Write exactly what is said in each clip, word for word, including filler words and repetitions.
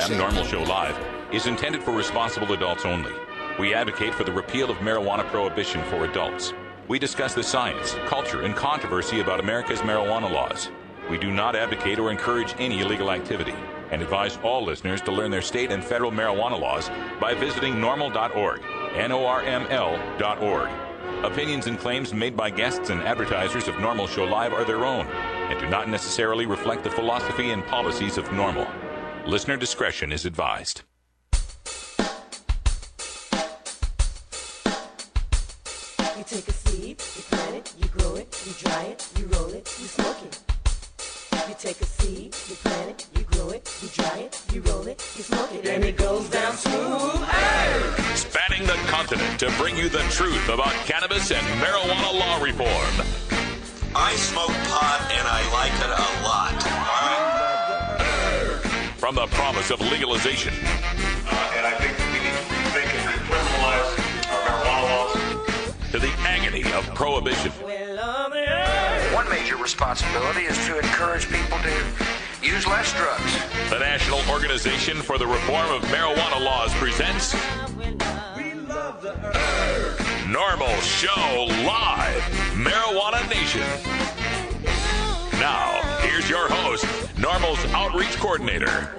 program, Normal Show Live, is intended for responsible adults only. We advocate for the repeal of marijuana prohibition for adults. We discuss the science, culture, and controversy about America's marijuana laws. We do not advocate or encourage any illegal activity and advise all listeners to learn their state and federal marijuana laws by visiting normal dot org, N O R M L dot org. Opinions and claims made by guests and advertisers of Normal Show Live are their own and do not necessarily reflect the philosophy and policies of Normal. Listener discretion is advised. You take a seed, you plant it, you grow it, you dry it, you roll it, you smoke it. You take a seed, you plant it, you grow it, you dry it, you roll it, you smoke it, and it goes down smooth. Hey! Spanning the continent to bring you the truth about cannabis and marijuana law reform. I smoke pot and I like it a lot. From the promise of legalization. Uh, and I think we need to rethink and decriminalize our marijuana laws. To the agony of prohibition. One major responsibility is to encourage people to use less drugs. The National Organization for the Reform of Marijuana Laws presents Normal Show Live, Marijuana Nation. Now, here's your host, Normal's Outreach Coordinator,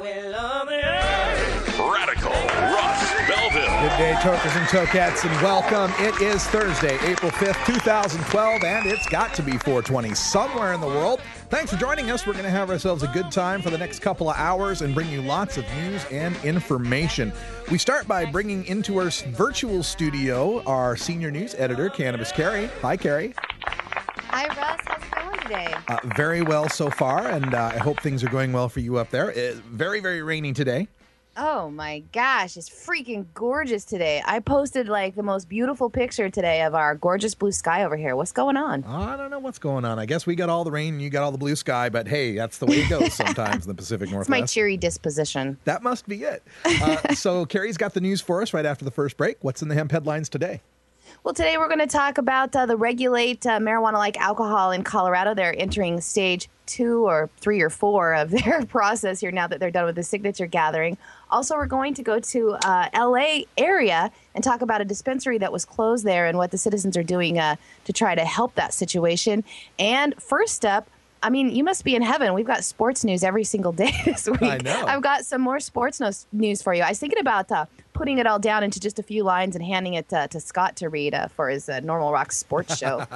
Radical Russ Belville. Good day, tokers and tokets, and welcome. It is Thursday, April fifth, twenty twelve, and it's got to be four twenty somewhere in the world. Thanks for joining us. We're going to have ourselves a good time for the next couple of hours and bring you lots of news and information. We start by bringing into our virtual studio our senior news editor, Cannabis Carrie. Hi, Carrie. Hi, Russ. How's it going today? Uh, very well so far, and uh, I hope things are going well for you up there. It's very, very rainy today. Oh my gosh, it's freaking gorgeous today. I posted like the most beautiful picture today of our gorgeous blue sky over here. What's going on? I don't know what's going on. I guess we got all the rain and you got all the blue sky, but hey, that's the way it goes sometimes in the Pacific Northwest. It's my cheery disposition. That must be it. Uh, so Carrie's got the news for us right after the first break. What's in the hemp headlines today? Well, today we're going to talk about uh, the regulate uh, marijuana-like alcohol in Colorado. They're entering stage two or three or four of their process here now that they're done with the signature gathering. Also, we're going to go to uh, L A area and talk about a dispensary that was closed there and what the citizens are doing uh, to try to help that situation. And first up, I mean, you must be in heaven. We've got sports news every single day this week. I know. I've got some more sports no- news for you. I was thinking about uh, putting it all down into just a few lines and handing it uh, to Scott to read uh, for his uh, Normal Rock sports show.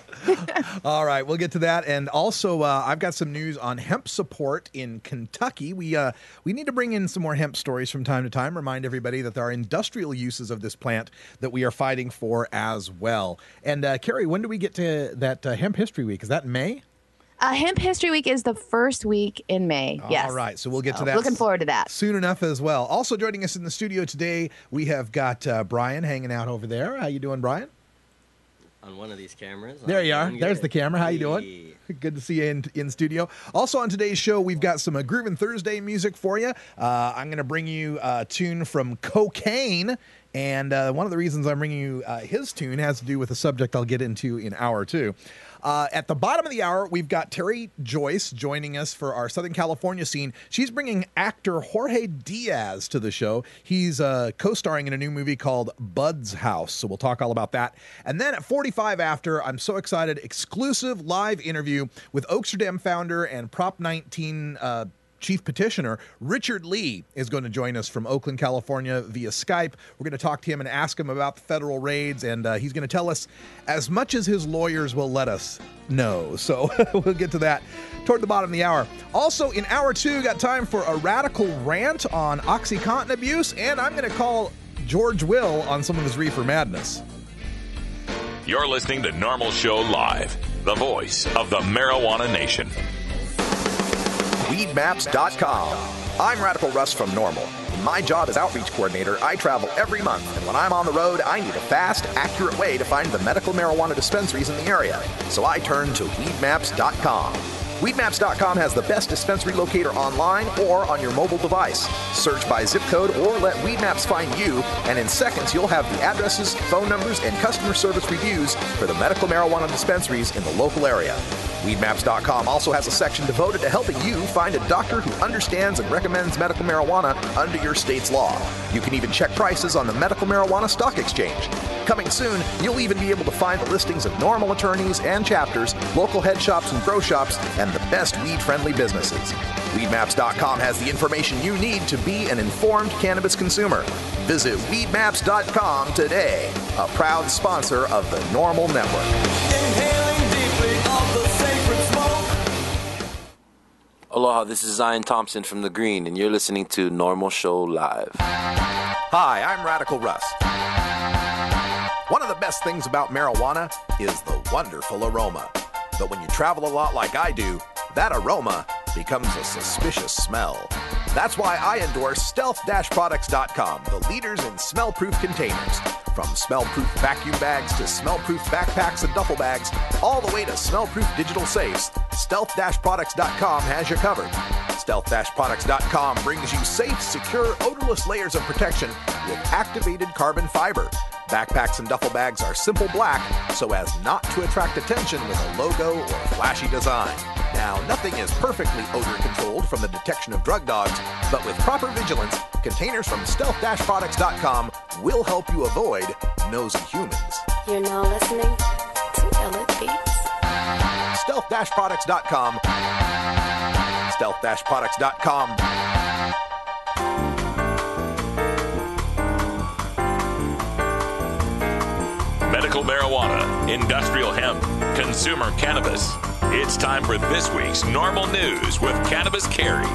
All right, we'll get to that. And also, uh, I've got some news on hemp support in Kentucky. We uh, we need to bring in some more hemp stories from time to time. Remind everybody that there are industrial uses of this plant that we are fighting for as well. And uh, Carrie, when do we get to that uh, Hemp History Week? Is that in May? Uh, Hemp History Week is the first week in May. Yes. All right, so we'll get so, to that. Looking forward to that. Soon enough as well. Also joining us in the studio today, we have got uh, Brian hanging out over there. How you doing, Brian? On one of these cameras. There I'm you are. doing There's good. the camera. How you Hey. doing? Good to see you in, in studio. Also on today's show, we've got some uh, Groovin' Thursday music for you. Uh, I'm going to bring you a tune from Cocaine. And uh, one of the reasons I'm bringing you uh, his tune has to do with a subject I'll get into in hour two. Uh, at the bottom of the hour, we've got Terry Joyce joining us for our Southern California scene. She's bringing actor Jorge Diaz to the show. He's uh, co-starring in a new movie called Bud's House, so we'll talk all about that. And then at forty-five after, I'm so excited, exclusive live interview with Oaksterdam founder and Prop nineteen uh, Chief Petitioner Richard Lee is going to join us from Oakland, California via Skype. We're going to talk to him and ask him about the federal raids, and uh, he's going to tell us as much as his lawyers will let us know. So we'll get to that toward the bottom of the hour. Also, in hour two, got time for a radical rant on OxyContin abuse, and I'm going to call George Will on some of his reefer madness. You're listening to Normal Show Live, the voice of the marijuana nation. weed maps dot com. I'm Radical Russ from Normal. In my job as outreach coordinator, I travel every month, and when I'm on the road, I need a fast, accurate way to find the medical marijuana dispensaries in the area. So I turn to weed maps dot com. weed maps dot com has the best dispensary locator online or on your mobile device. Search by zip code or let Weedmaps find you, and in seconds you'll have the addresses, phone numbers, and customer service reviews for the medical marijuana dispensaries in the local area. Weed Maps dot com also has a section devoted to helping you find a doctor who understands and recommends medical marijuana under your state's law. You can even check prices on the Medical Marijuana Stock Exchange. Coming soon, you'll even be able to find the listings of normal attorneys and chapters, local head shops and grow shops, and the best weed-friendly businesses. Weed Maps dot com has the information you need to be an informed cannabis consumer. Visit Weed Maps dot com today, a proud sponsor of the Normal Network. Inhaling deeply of the sacred smoke. Aloha, this is Zion Thompson from The Green, and you're listening to Normal Show Live. Hi, I'm Radical Russ. One of the best things about marijuana is the wonderful aroma. But when you travel a lot like I do, that aroma becomes a suspicious smell. That's why I endorse Stealth Products dot com, the leaders in smell-proof containers. From smell-proof vacuum bags to smell-proof backpacks and duffel bags, all the way to smell-proof digital safes, Stealth Products dot com has you covered. Stealth Products dot com brings you safe, secure, odorless layers of protection with activated carbon fiber. Backpacks and duffel bags are simple black so as not to attract attention with a logo or flashy design. Now, nothing is perfectly odor controlled from the detection of drug dogs, but with proper vigilance, containers from Stealth Products dot com will help you avoid nosy humans. You're now listening to Elliot Beats. Stealth Products dot com. Stealth Products dot com. Medical marijuana, industrial hemp, consumer cannabis. It's time for this week's Normal News with Cannabis Carry.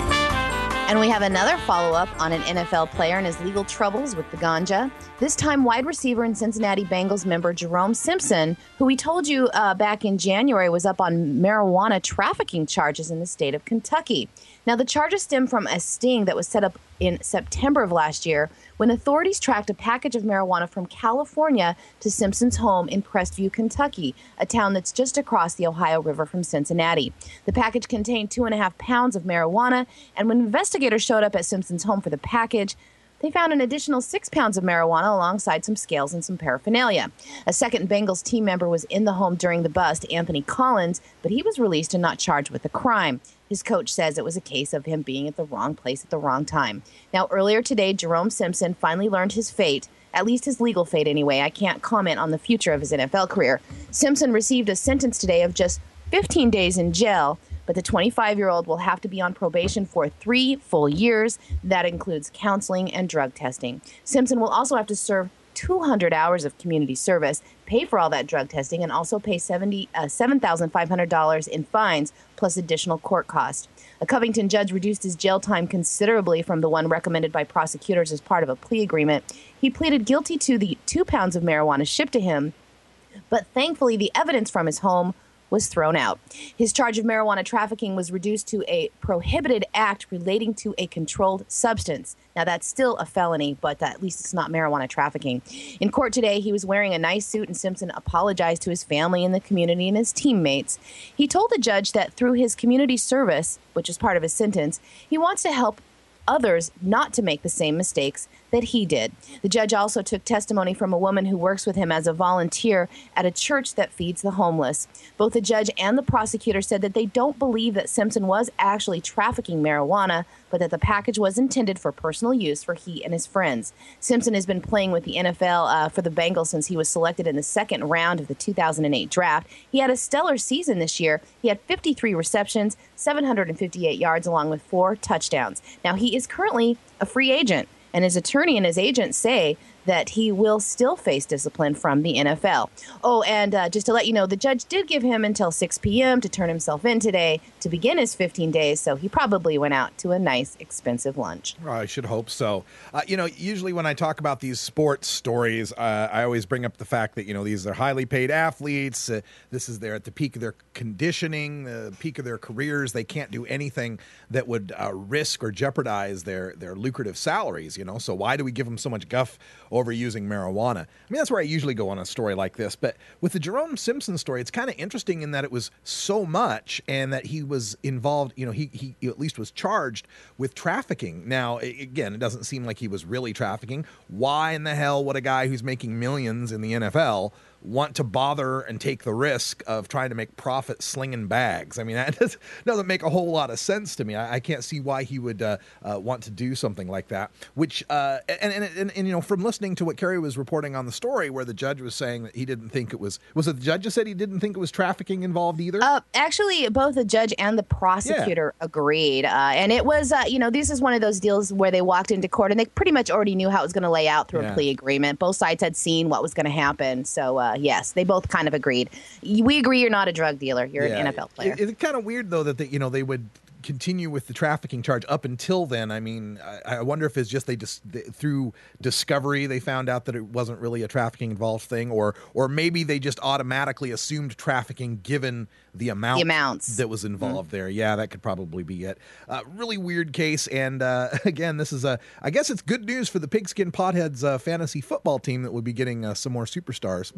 And we have another follow-up on an N F L player and his legal troubles with the ganja. This time, wide receiver and Cincinnati Bengals member Jerome Simpson, who we told you uh, back in January was up on marijuana trafficking charges in the state of Kentucky. Now, the charges stem from a sting that was set up in September of last year when authorities tracked a package of marijuana from California to Simpson's home in Crestview, Kentucky, a town that's just across the Ohio River from Cincinnati. The package contained two and a half pounds of marijuana, and when investigators showed up at Simpson's home for the package, they found an additional six pounds of marijuana alongside some scales and some paraphernalia. A second Bengals team member was in the home during the bust, Anthony Collins, but he was released and not charged with the crime. His coach says it was a case of him being at the wrong place at the wrong time. Now, earlier today, Jerome Simpson finally learned his fate, at least his legal fate anyway. I can't comment on the future of his N F L career. Simpson received a sentence today of just fifteen days in jail, but the twenty-five-year-old will have to be on probation for three full years. That includes counseling and drug testing. Simpson will also have to serve two hundred hours of community service, pay for all that drug testing, and also pay seven thousand five hundred dollars in fines, plus additional court costs. A Covington judge reduced his jail time considerably from the one recommended by prosecutors as part of a plea agreement. He pleaded guilty to the two pounds of marijuana shipped to him, but thankfully the evidence from his home was thrown out. His charge of marijuana trafficking was reduced to a prohibited act relating to a controlled substance. Now, that's still a felony, but at least it's not marijuana trafficking. In court today, he was wearing a nice suit, and Simpson apologized to his family and the community and his teammates. He told the judge that through his community service, which is part of his sentence, he wants to help others not to make the same mistakes that he did. The judge also took testimony from a woman who works with him as a volunteer at a church that feeds the homeless. Both the judge and the prosecutor said that they don't believe that Simpson was actually trafficking marijuana, but that the package was intended for personal use for he and his friends. Simpson has been playing with the N F L uh, for the Bengals since he was selected in the second round of the two thousand eight draft. He had a stellar season this year. He had fifty-three receptions, seven hundred fifty-eight yards, along with four touchdowns. Now, he is currently a free agent, and his attorney and his agent say that he will still face discipline from the N F L. Oh, and uh, just to let you know, the judge did give him until six p.m. to turn himself in today to begin his fifteen days, so he probably went out to a nice, expensive lunch. Well, I should hope so. Uh, you know, usually when I talk about these sports stories, uh, I always bring up the fact that, you know, these are highly paid athletes. Uh, this is they're at the peak of their conditioning, the peak of their careers. They can't do anything that would uh, risk or jeopardize their, their lucrative salaries, you know. So why do we give them so much guff over using marijuana? I mean, that's where I usually go on a story like this. But with the Jerome Simpson story, it's kind of interesting in that it was so much and that he was involved, you know, he, he at least was charged with trafficking. Now, again, it doesn't seem like he was really trafficking. Why in the hell would a guy who's making millions in the N F L want to bother and take the risk of trying to make profit slinging bags. I mean, that does, doesn't make a whole lot of sense to me. I, I can't see why he would uh, uh, want to do something like that. Which, uh, and, and, and, and, you know, from listening to what Kerry was reporting on the story, where the judge was saying that he didn't think it was, was it the judge who said he didn't think it was trafficking involved either? Uh, actually, both the judge and the prosecutor yeah. agreed. Uh, and it was, uh, you know, this is one of those deals where they walked into court and they pretty much already knew how it was going to lay out through yeah. a plea agreement. Both sides had seen what was going to happen. So, uh, yes, they both kind of agreed. We agree you're not a drug dealer. You're yeah. an N F L player. It, it's kind of weird, though, that, they, you know, they would continue with the trafficking charge up until then. I mean, I, I wonder if it's just they just they, through discovery they found out that it wasn't really a trafficking involved thing, or or maybe they just automatically assumed trafficking given the amount the amounts. that was involved mm-hmm. there. Yeah, that could probably be it. Uh, really weird case, and uh, again, this is a. I guess it's good news for the Pigskin Potheads uh, fantasy football team that would be getting uh, some more superstars.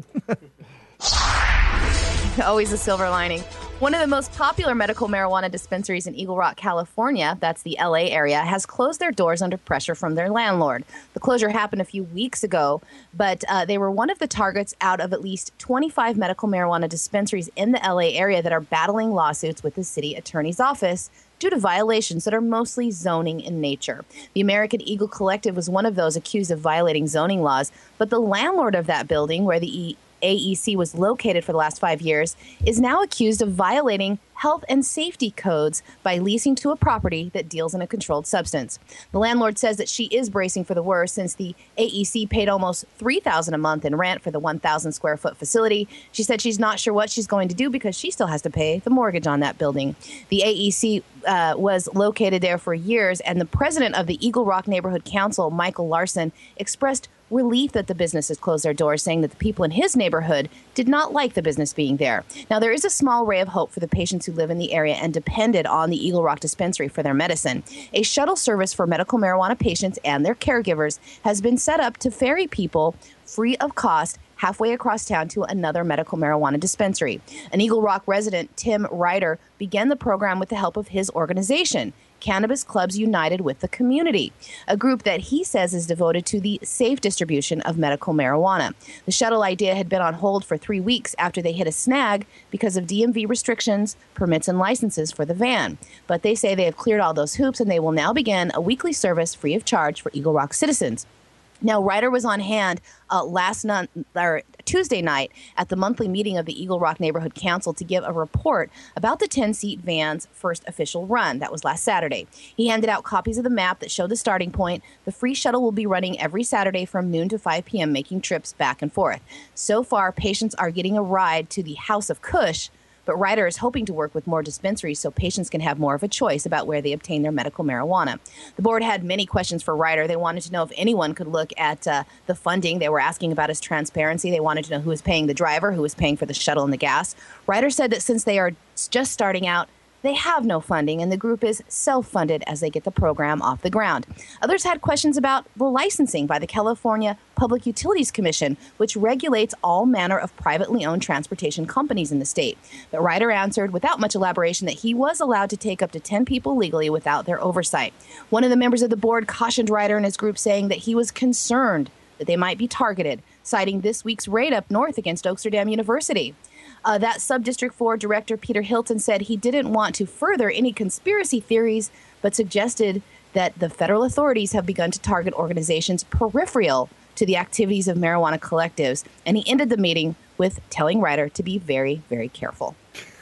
Always a silver lining. One of the most popular medical marijuana dispensaries in Eagle Rock, California, that's the L A area, has closed their doors under pressure from their landlord. The closure happened a few weeks ago, but uh, they were one of the targets out of at least twenty-five medical marijuana dispensaries in the L A area that are battling lawsuits with the city attorney's office due to violations that are mostly zoning in nature. The American Eagle Collective was one of those accused of violating zoning laws, but the landlord of that building, where the E A E C was located for the last five years, is now accused of violating health and safety codes by leasing to a property that deals in a controlled substance. The landlord says that she is bracing for the worst since the A E C paid almost three thousand dollars a month in rent for the one thousand square foot facility. She said she's not sure what she's going to do because she still has to pay the mortgage on that building. The A E C uh, was located there for years, and the president of the Eagle Rock Neighborhood Council, Michael Larson, expressed relief that the businesses closed their doors, saying that the people in his neighborhood did not like the business being there. Now, there is a small ray of hope for the patients who live in the area and depended on the Eagle Rock dispensary for their medicine. A shuttle service for medical marijuana patients and their caregivers has been set up to ferry people free of cost halfway across town to another medical marijuana dispensary. An Eagle Rock resident, Tim Ryder, began the program with the help of his organization, Cannabis Clubs United with the Community, a group that he says is devoted to the safe distribution of medical marijuana. The shuttle idea had been on hold for three weeks after they hit a snag because of D M V restrictions, permits, and licenses for the van. But they say they have cleared all those hoops and they will now begin a weekly service free of charge for Eagle Rock citizens. Now, Ryder was on hand uh, last night, or Tuesday night at the monthly meeting of the Eagle Rock Neighborhood Council to give a report about the ten-seat van's first official run. That was last Saturday. He handed out copies of the map that showed the starting point. The free shuttle will be running every Saturday from noon to five p.m., making trips back and forth. So far, patients are getting a ride to the House of Kush, but Ryder is hoping to work with more dispensaries so patients can have more of a choice about where they obtain their medical marijuana. The board had many questions for Ryder. They wanted to know if anyone could look at uh, the funding. They were asking about his transparency. They wanted to know who was paying the driver, who was paying for the shuttle and the gas. Ryder said that since they are just starting out, they have no funding, and the group is self-funded as they get the program off the ground. Others had questions about the licensing by the California Public Utilities Commission, which regulates all manner of privately owned transportation companies in the state. But Ryder answered without much elaboration that he was allowed to take up to ten people legally without their oversight. One of the members of the board cautioned Ryder and his group, saying that he was concerned that they might be targeted, citing this week's raid up north against Oaksterdam University. Uh, that Sub-District four Director Peter Hilton said he didn't want to further any conspiracy theories, but suggested that the federal authorities have begun to target organizations peripheral to the activities of marijuana collectives. And he ended the meeting with telling Ryder to be very, very careful.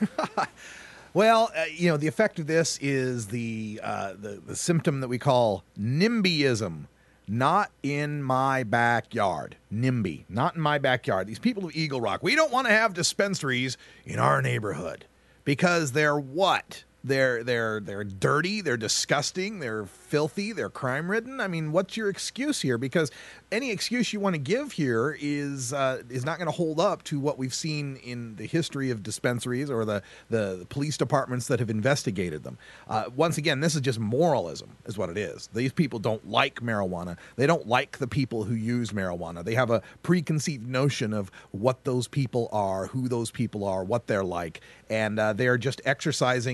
Well, uh, you know, the effect of this is the, uh, the the symptom that we call NIMBYism. Not in my backyard. NIMBY. Not in my backyard. These people of Eagle Rock, we don't want to have dispensaries in our neighborhood because they're what? They're they're they're dirty, they're disgusting, they're filthy, they're crime-ridden. I mean, what's your excuse here? Because any excuse you want to give here is uh, is not going to hold up to what we've seen in the history of dispensaries or the, the, the police departments that have investigated them. Uh, once again, this is just moralism is what it is. These people don't like marijuana. They don't like the people who use marijuana. They have a preconceived notion of what those people are, who those people are, what they're like, and uh, they're just exercising, you know,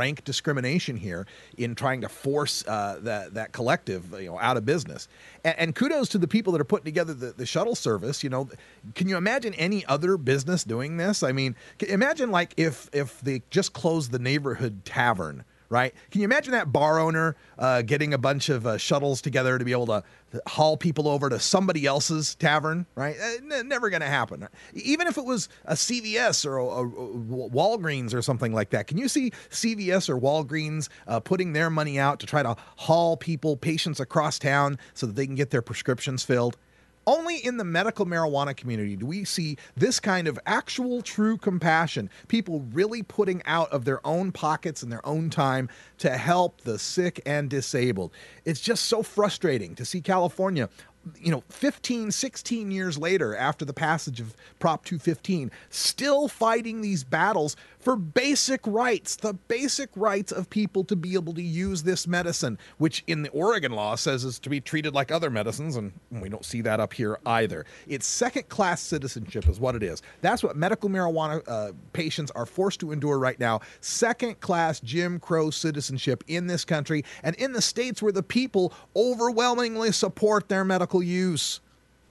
rank discrimination here in trying to force uh, that that collective, you know, out of business. And, and kudos to the people that are putting together the, the shuttle service. You know, can you imagine any other business doing this? I mean, imagine like if if they just closed the neighborhood tavern. Right? Can you imagine that bar owner uh, getting a bunch of uh, shuttles together to be able to haul people over to somebody else's tavern? Right? Uh, never going to happen. Even if it was a C V S or a, a, a Walgreens or something like that. Can you see C V S or Walgreens uh, putting their money out to try to haul people, patients across town so that they can get their prescriptions filled? Only in the medical marijuana community do we see this kind of actual true compassion, people really putting out of their own pockets and their own time to help the sick and disabled. It's just so frustrating to see California, you know, fifteen, sixteen years later after the passage of Prop two fifteen, still fighting these battles for basic rights, the basic rights of people to be able to use this medicine, which in the Oregon law says is to be treated like other medicines, and we don't see that up here either. It's second-class citizenship is what it is. That's what medical marijuana uh, patients are forced to endure right now, second-class Jim Crow citizenship in this country and in the states where the people overwhelmingly support their medical use.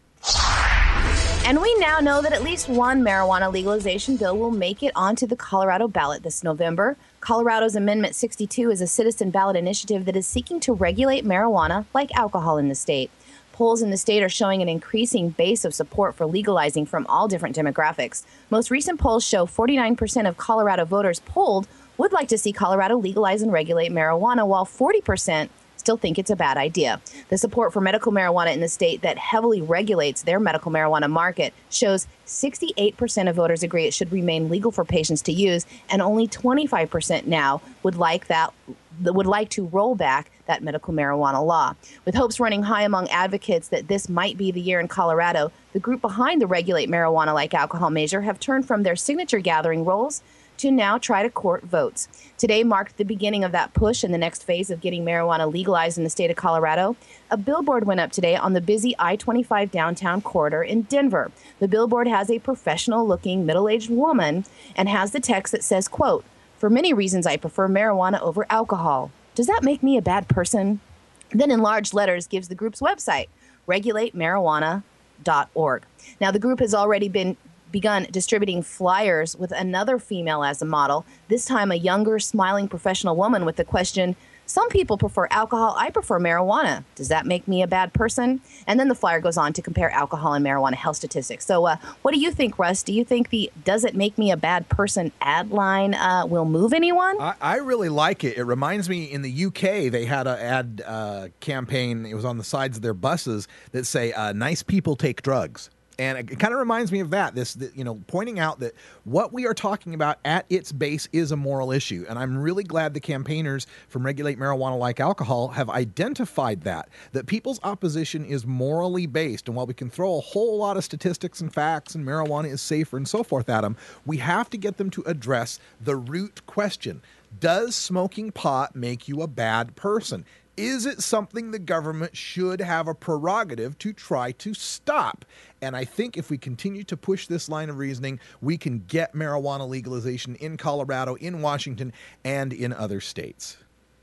And we now know that at least one marijuana legalization bill will make it onto the Colorado ballot this November. Colorado's Amendment sixty-two is a citizen ballot initiative that is seeking to regulate marijuana like alcohol in the state. Polls in the state are showing an increasing base of support for legalizing from all different demographics. Most recent polls show forty-nine percent of Colorado voters polled would like to see Colorado legalize and regulate marijuana, while forty percent still think it's a bad idea. The support for medical marijuana in the state that heavily regulates their medical marijuana market shows sixty-eight percent of voters agree it should remain legal for patients to use, and only twenty-five percent now would like that would like to roll back that medical marijuana law. With hopes running high among advocates that this might be the year in Colorado, the group behind the Regulate Marijuana Like Alcohol measure have turned from their signature gathering roles to now try to court votes. Today marked the beginning of that push in the next phase of getting marijuana legalized in the state of Colorado. A billboard went up today on the busy I twenty-five downtown corridor in Denver. The billboard has a professional-looking middle-aged woman and has the text that says, quote, "For many reasons I prefer marijuana over alcohol. Does that make me a bad person?" Then in large letters gives the group's website, regulate marijuana dot org. Now, the group has already been begun distributing flyers with another female as a model, this time a younger, smiling professional woman with the question, "Some people prefer alcohol, I prefer marijuana. Does that make me a bad person?" And then the flyer goes on to compare alcohol and marijuana health statistics. So uh, what do you think, Russ? Do you think the "does it make me a bad person" ad line uh, will move anyone? I, I really like it. It reminds me, in the U K, they had an ad uh, campaign. It was on the sides of their buses that say, uh, "Nice people take drugs." And it kind of reminds me of that, this, you know, pointing out that what we are talking about at its base is a moral issue. And I'm really glad the campaigners from Regulate Marijuana Like Alcohol have identified that, that people's opposition is morally based. And while we can throw a whole lot of statistics and facts and marijuana is safer and so forth at them, we have to get them to address the root question. Does smoking pot make you a bad person? Is it something the government should have a prerogative to try to stop? And I think if we continue to push this line of reasoning, we can get marijuana legalization in Colorado, in Washington, and in other states.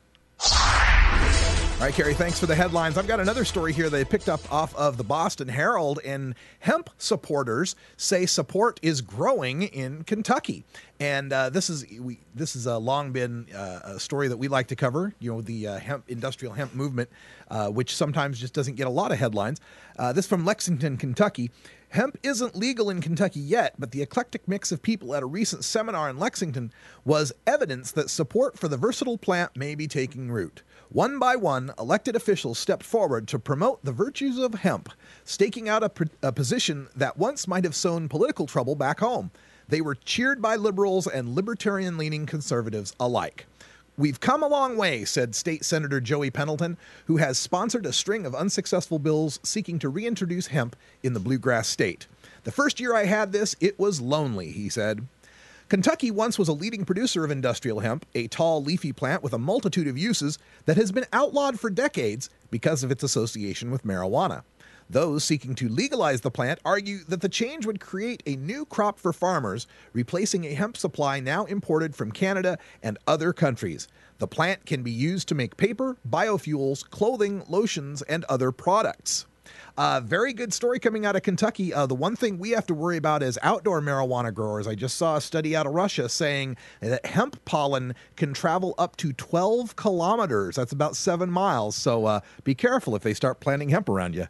All right, Carrie, thanks for the headlines. I've got another story here that I picked up off of the Boston Herald, and hemp supporters say support is growing in Kentucky. And uh, this is we this has uh, long been uh, a story that we like to cover, you know, the uh, hemp industrial hemp movement, uh, which sometimes just doesn't get a lot of headlines. Uh, this from Lexington, Kentucky. Hemp isn't legal in Kentucky yet, but the eclectic mix of people at a recent seminar in Lexington was evidence that support for the versatile plant may be taking root. One by one, elected officials stepped forward to promote the virtues of hemp, staking out a, a position that once might have sown political trouble back home. They were cheered by liberals and libertarian-leaning conservatives alike. "We've come a long way," said State Senator Joey Pendleton, who has sponsored a string of unsuccessful bills seeking to reintroduce hemp in the bluegrass state. "The first year I had this, it was lonely," he said. Kentucky once was a leading producer of industrial hemp, a tall, leafy plant with a multitude of uses that has been outlawed for decades because of its association with marijuana. Those seeking to legalize the plant argue that the change would create a new crop for farmers, replacing a hemp supply now imported from Canada and other countries. The plant can be used to make paper, biofuels, clothing, lotions, and other products. Uh, very good story coming out of Kentucky. Uh, the one thing we have to worry about is outdoor marijuana growers. I just saw a study out of Russia saying that hemp pollen can travel up to twelve kilometers. That's about seven miles. So uh, be careful if they start planting hemp around you.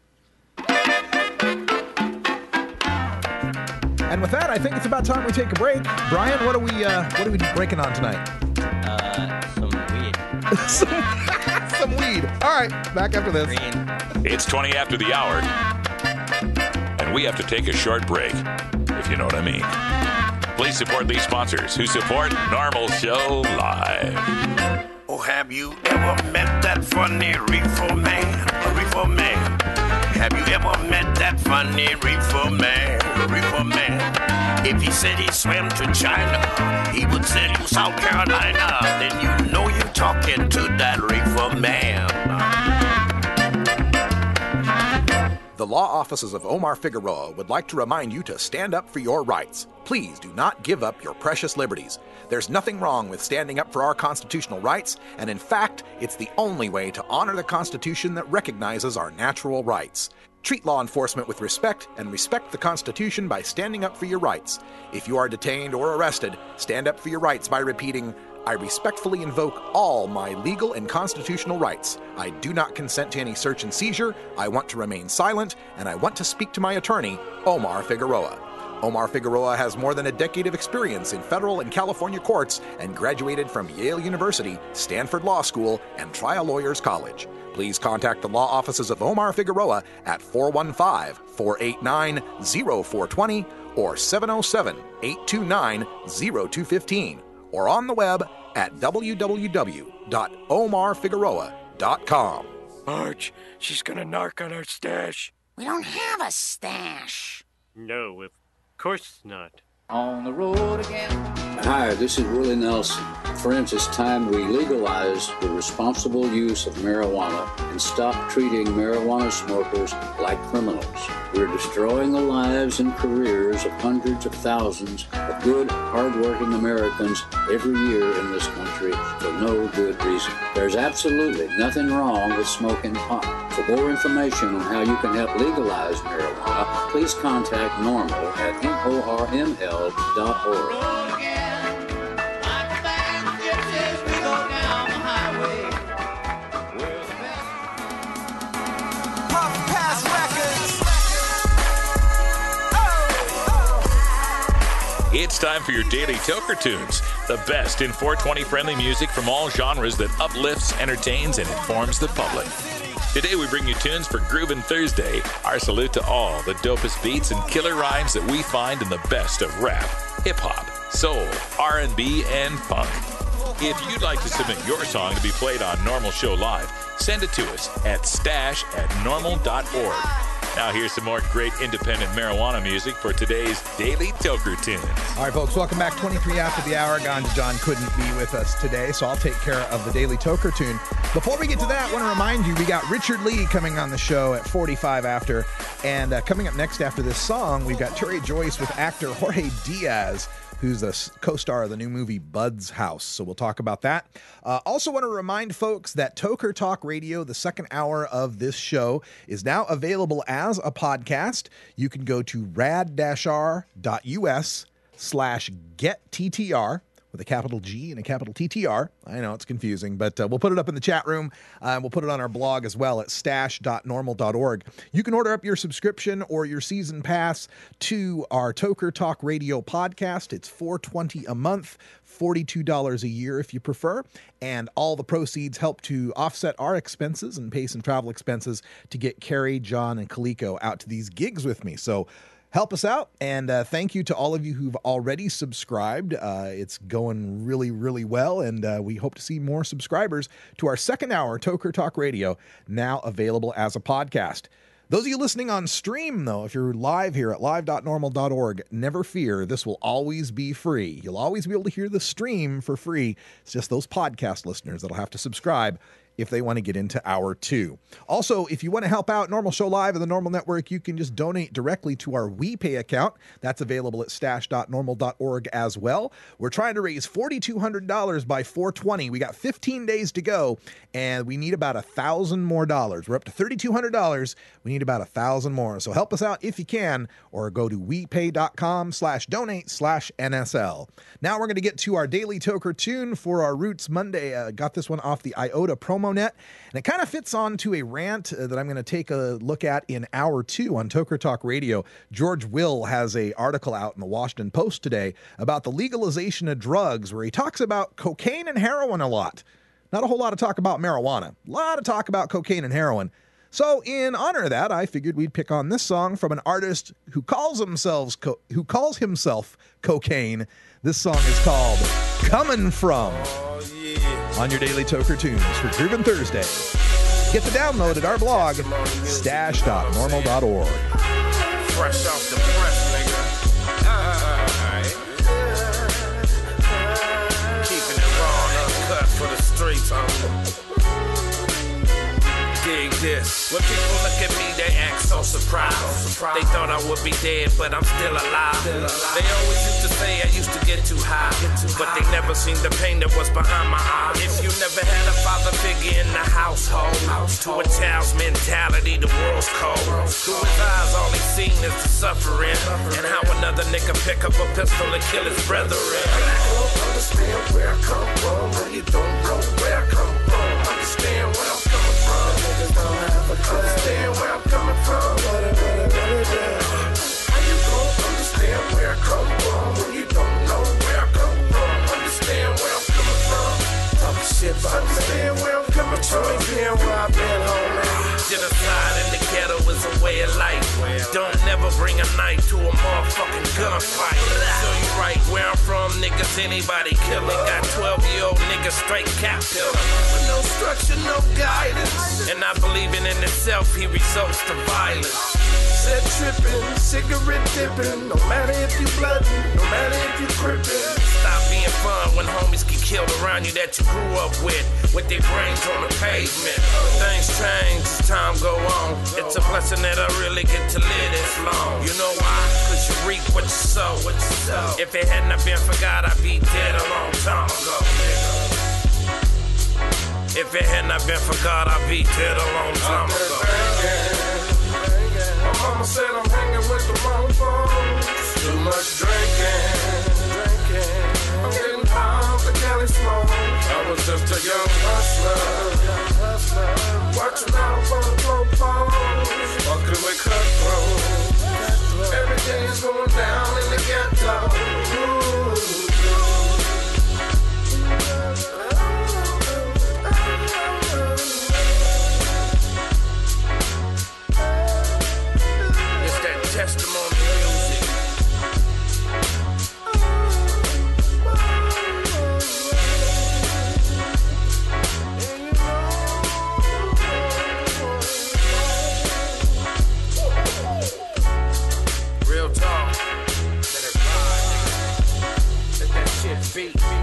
And with that, I think it's about time we take a break. Brian, what are we uh, what are we breaking on tonight? Uh, some weed. some, some weed. All right, back after this. Green. It's twenty after the hour, and we have to take a short break, if you know what I mean. Please support these sponsors who support Normal Show Live. Oh, have you ever met that funny reefer man? A reefer man. Have you ever met that funny reefer man? A reefer man. If he said he swam to China, he would sell you South Carolina. Then you know you're talking to that reefer man. The law offices of Omar Figueroa would like to remind you to stand up for your rights. Please do not give up your precious liberties. There's nothing wrong with standing up for our constitutional rights, and in fact, it's the only way to honor the Constitution that recognizes our natural rights. Treat law enforcement with respect and respect the Constitution by standing up for your rights. If you are detained or arrested, stand up for your rights by repeating, I respectfully invoke all my legal and constitutional rights. I do not consent to any search and seizure. I want to remain silent, and I want to speak to my attorney, Omar Figueroa. Omar Figueroa has more than a decade of experience in federal and California courts and graduated from Yale University, Stanford Law School, and Trial Lawyers College. Please contact the law offices of Omar Figueroa at four one five, four eight nine, zero four two zero or seven oh seven, eight two nine, zero two one five or on the web at w w w dot omar figueroa dot com. Marge, she's gonna narc on our stash. We don't have a stash. No, of course not. On the road again. Hi, this is Willie Nelson. Friends, it's time we legalize the responsible use of marijuana and stop treating marijuana smokers like criminals. We're destroying the lives and careers of hundreds of thousands of good, hardworking Americans every year in this country for no good reason. There's absolutely nothing wrong with smoking pot. For more information on how you can help legalize marijuana, please contact NORML at N O R M L dot org. It's time for your daily Toker Tunes, the best in four twenty friendly music from all genres that uplifts, entertains, and informs the public. Today we bring you tunes for Groovin' Thursday. Our salute to all the dopest beats and killer rhymes that we find in the best of rap, hip-hop, soul, R and B, and funk. If you'd like to submit your song to be played on Normal Show Live, send it to us at stash at normal dot org. Now here's some more great independent marijuana music for today's Daily Toker Tunes. All right, folks, welcome back. twenty-three after the hour. Ganja John couldn't be with us today, so I'll take care of the Daily Toker Tune. Before we get to that, I want to remind you, we got Richard Lee coming on the show at forty-five after. And uh, coming up next after this song, we've got Terry Joyce with actor Jorge Diaz, who's a co-star of the new movie Bud's House. So we'll talk about that. Uh, also want to remind folks that Toker Talk Radio, the second hour of this show, is now available as a podcast. You can go to rad r dot u s slash get T T R with a capital G and a capital T T R. I know it's confusing, but uh, we'll put it up in the chat room. Uh, we'll put it on our blog as well at stash dot normal dot org. You can order up your subscription or your season pass to our Toker Talk Radio podcast. It's four dollars and twenty cents a month, forty-two dollars a year if you prefer. And all the proceeds help to offset our expenses and pay some travel expenses to get Carrie, John, and Kaliko out to these gigs with me. So help us out, and uh, thank you to all of you who've already subscribed. Uh, it's going really, really well, and uh, we hope to see more subscribers to our second hour, Toker Talk Radio, now available as a podcast. Those of you listening on stream, though, if you're live here at live dot normal dot org, never fear, this will always be free. You'll always be able to hear the stream for free. It's just those podcast listeners that'll have to subscribe. if they want to get into hour two. Also, if you want to help out Normal Show Live and the Normal Network, you can just donate directly to our WePay account. That's available at stash dot normal dot org as well. We're trying to raise four thousand two hundred dollars by four twenty. We got fifteen days to go, and we need about a thousand more dollars. We're up to three thousand two hundred dollars. We need about a thousand more. So help us out if you can, or go to wepay.com slash donate slash NSL. Now we're going to get to our Daily Toker tune for our Roots Monday. Uh, got this one off the Iota promo net, and it kind of fits onto a rant uh, that I'm going to take a look at in hour two on Toker Talk Radio. George Will has a article out in the Washington Post today about the legalization of drugs, where he talks about cocaine and heroin a lot. Not a whole lot of talk about marijuana. A lot of talk about cocaine and heroin. So in honor of that, I figured we'd pick on this song from an artist who calls himself co- who calls himself Cocaine. This song is called Comin' From. Oh, yeah. On your Daily Toker Tunes for Groovin' Thursday. Get the download at our blog, stash dot normal dot org. Fresh off the press, nigga. Alright. Keeping it raw and uncut for the streets, homie. Dig this. When people look at me, they act so surprised. They thought I would be dead, but I'm still alive. They always used to say I used to get too high, but they never seen the pain that was behind my eyes. If you never had a father figure in the household, to a child's mentality, the world's cold. Through his eyes, all he's seen is the suffering, and how another nigga pick up a pistol and kill his brethren. You don't understand where I come from, when you don't know where I come from. Understand where I'm coming from. Niggas don't have a clue. Understand where I'm coming from. How you gon' understand where I come from when you don't know where I come from? Understand where I'm coming from. Talk shit about understand where I'm coming from. Understand where I've been, homie. Genocide in the ghetto is a way of life. Don't never bring a knife to a motherfucking gunfight. So you right where I'm from, niggas, anybody killing. Got twelve-year-old niggas straight cap pilling. With no structure, no guidance. And not believing in itself, he results to violence. Said tripping, cigarette dipping. No matter if you bloodin', no matter if you crippin'. Stop being fun when homies get killed around you that you grew up with, with their brains on the pavement. Things change as time go on. It's a blessing that I really get to live this long. You know why? Cause you reap what you sow. If it hadn't have been for God, I'd be dead a long time ago, nigga. If it hadn't have been for God, I'd be dead a long time ago. My mama said I'm hanging with the wrong folks. Too much drinking. I'm getting high off the Cali smoke. I was just a young hustler. Watching out for the po-pos. Walking with cutthroat. Everything's going down in the ghetto. Ooh. Testimony music. Real talk. Let it ride, nigga. Let that shit beat me.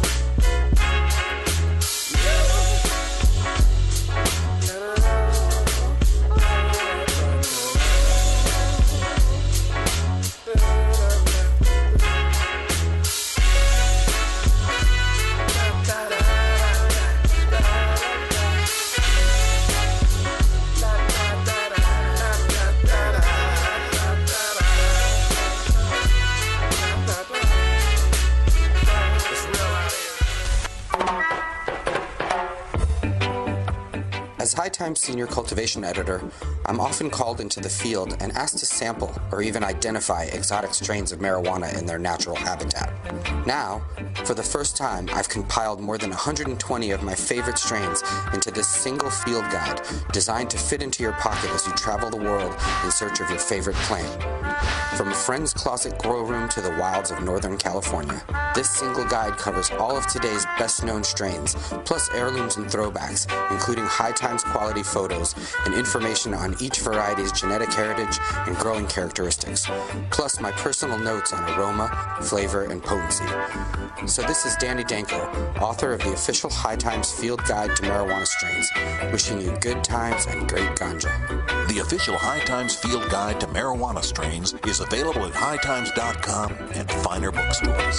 As High Times Senior Cultivation Editor, I'm often called into the field and asked to sample or even identify exotic strains of marijuana in their natural habitat. Now, for the first time, I've compiled more than one hundred twenty of my favorite strains into this single field guide designed to fit into your pocket as you travel the world in search of your favorite plant. From a friend's closet grow room to the wilds of Northern California, this single guide covers all of today's best-known strains, plus heirlooms and throwbacks, including High Times highest quality photos and information on each variety's genetic heritage and growing characteristics, plus my personal notes on aroma, flavor, and potency. So this is Danny Danko, author of the official High Times Field Guide to Marijuana Strains, wishing you good times and great ganja. The official High Times Field Guide to Marijuana Strains is available at high times dot com and finer bookstores.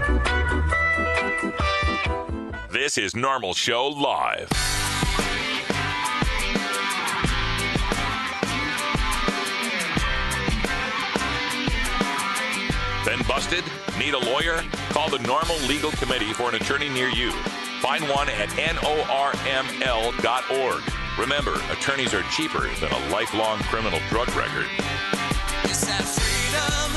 This is Normal Show Live. Been busted? Need a lawyer? Call the Normal Legal Committee for an attorney near you. Find one at norml dot org. Remember, attorneys are cheaper than a lifelong criminal drug record. It's that freedom,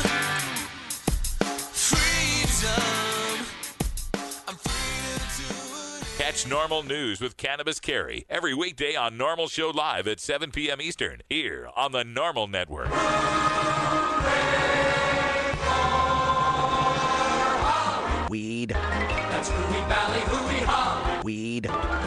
freedom. I'm free to Catch Normal News with Cannabis Carry every weekday on Normal Show Live at seven p.m. Eastern, here on the Normal Network. Weed. That's Hooey Valley, hooey-ha. Weed.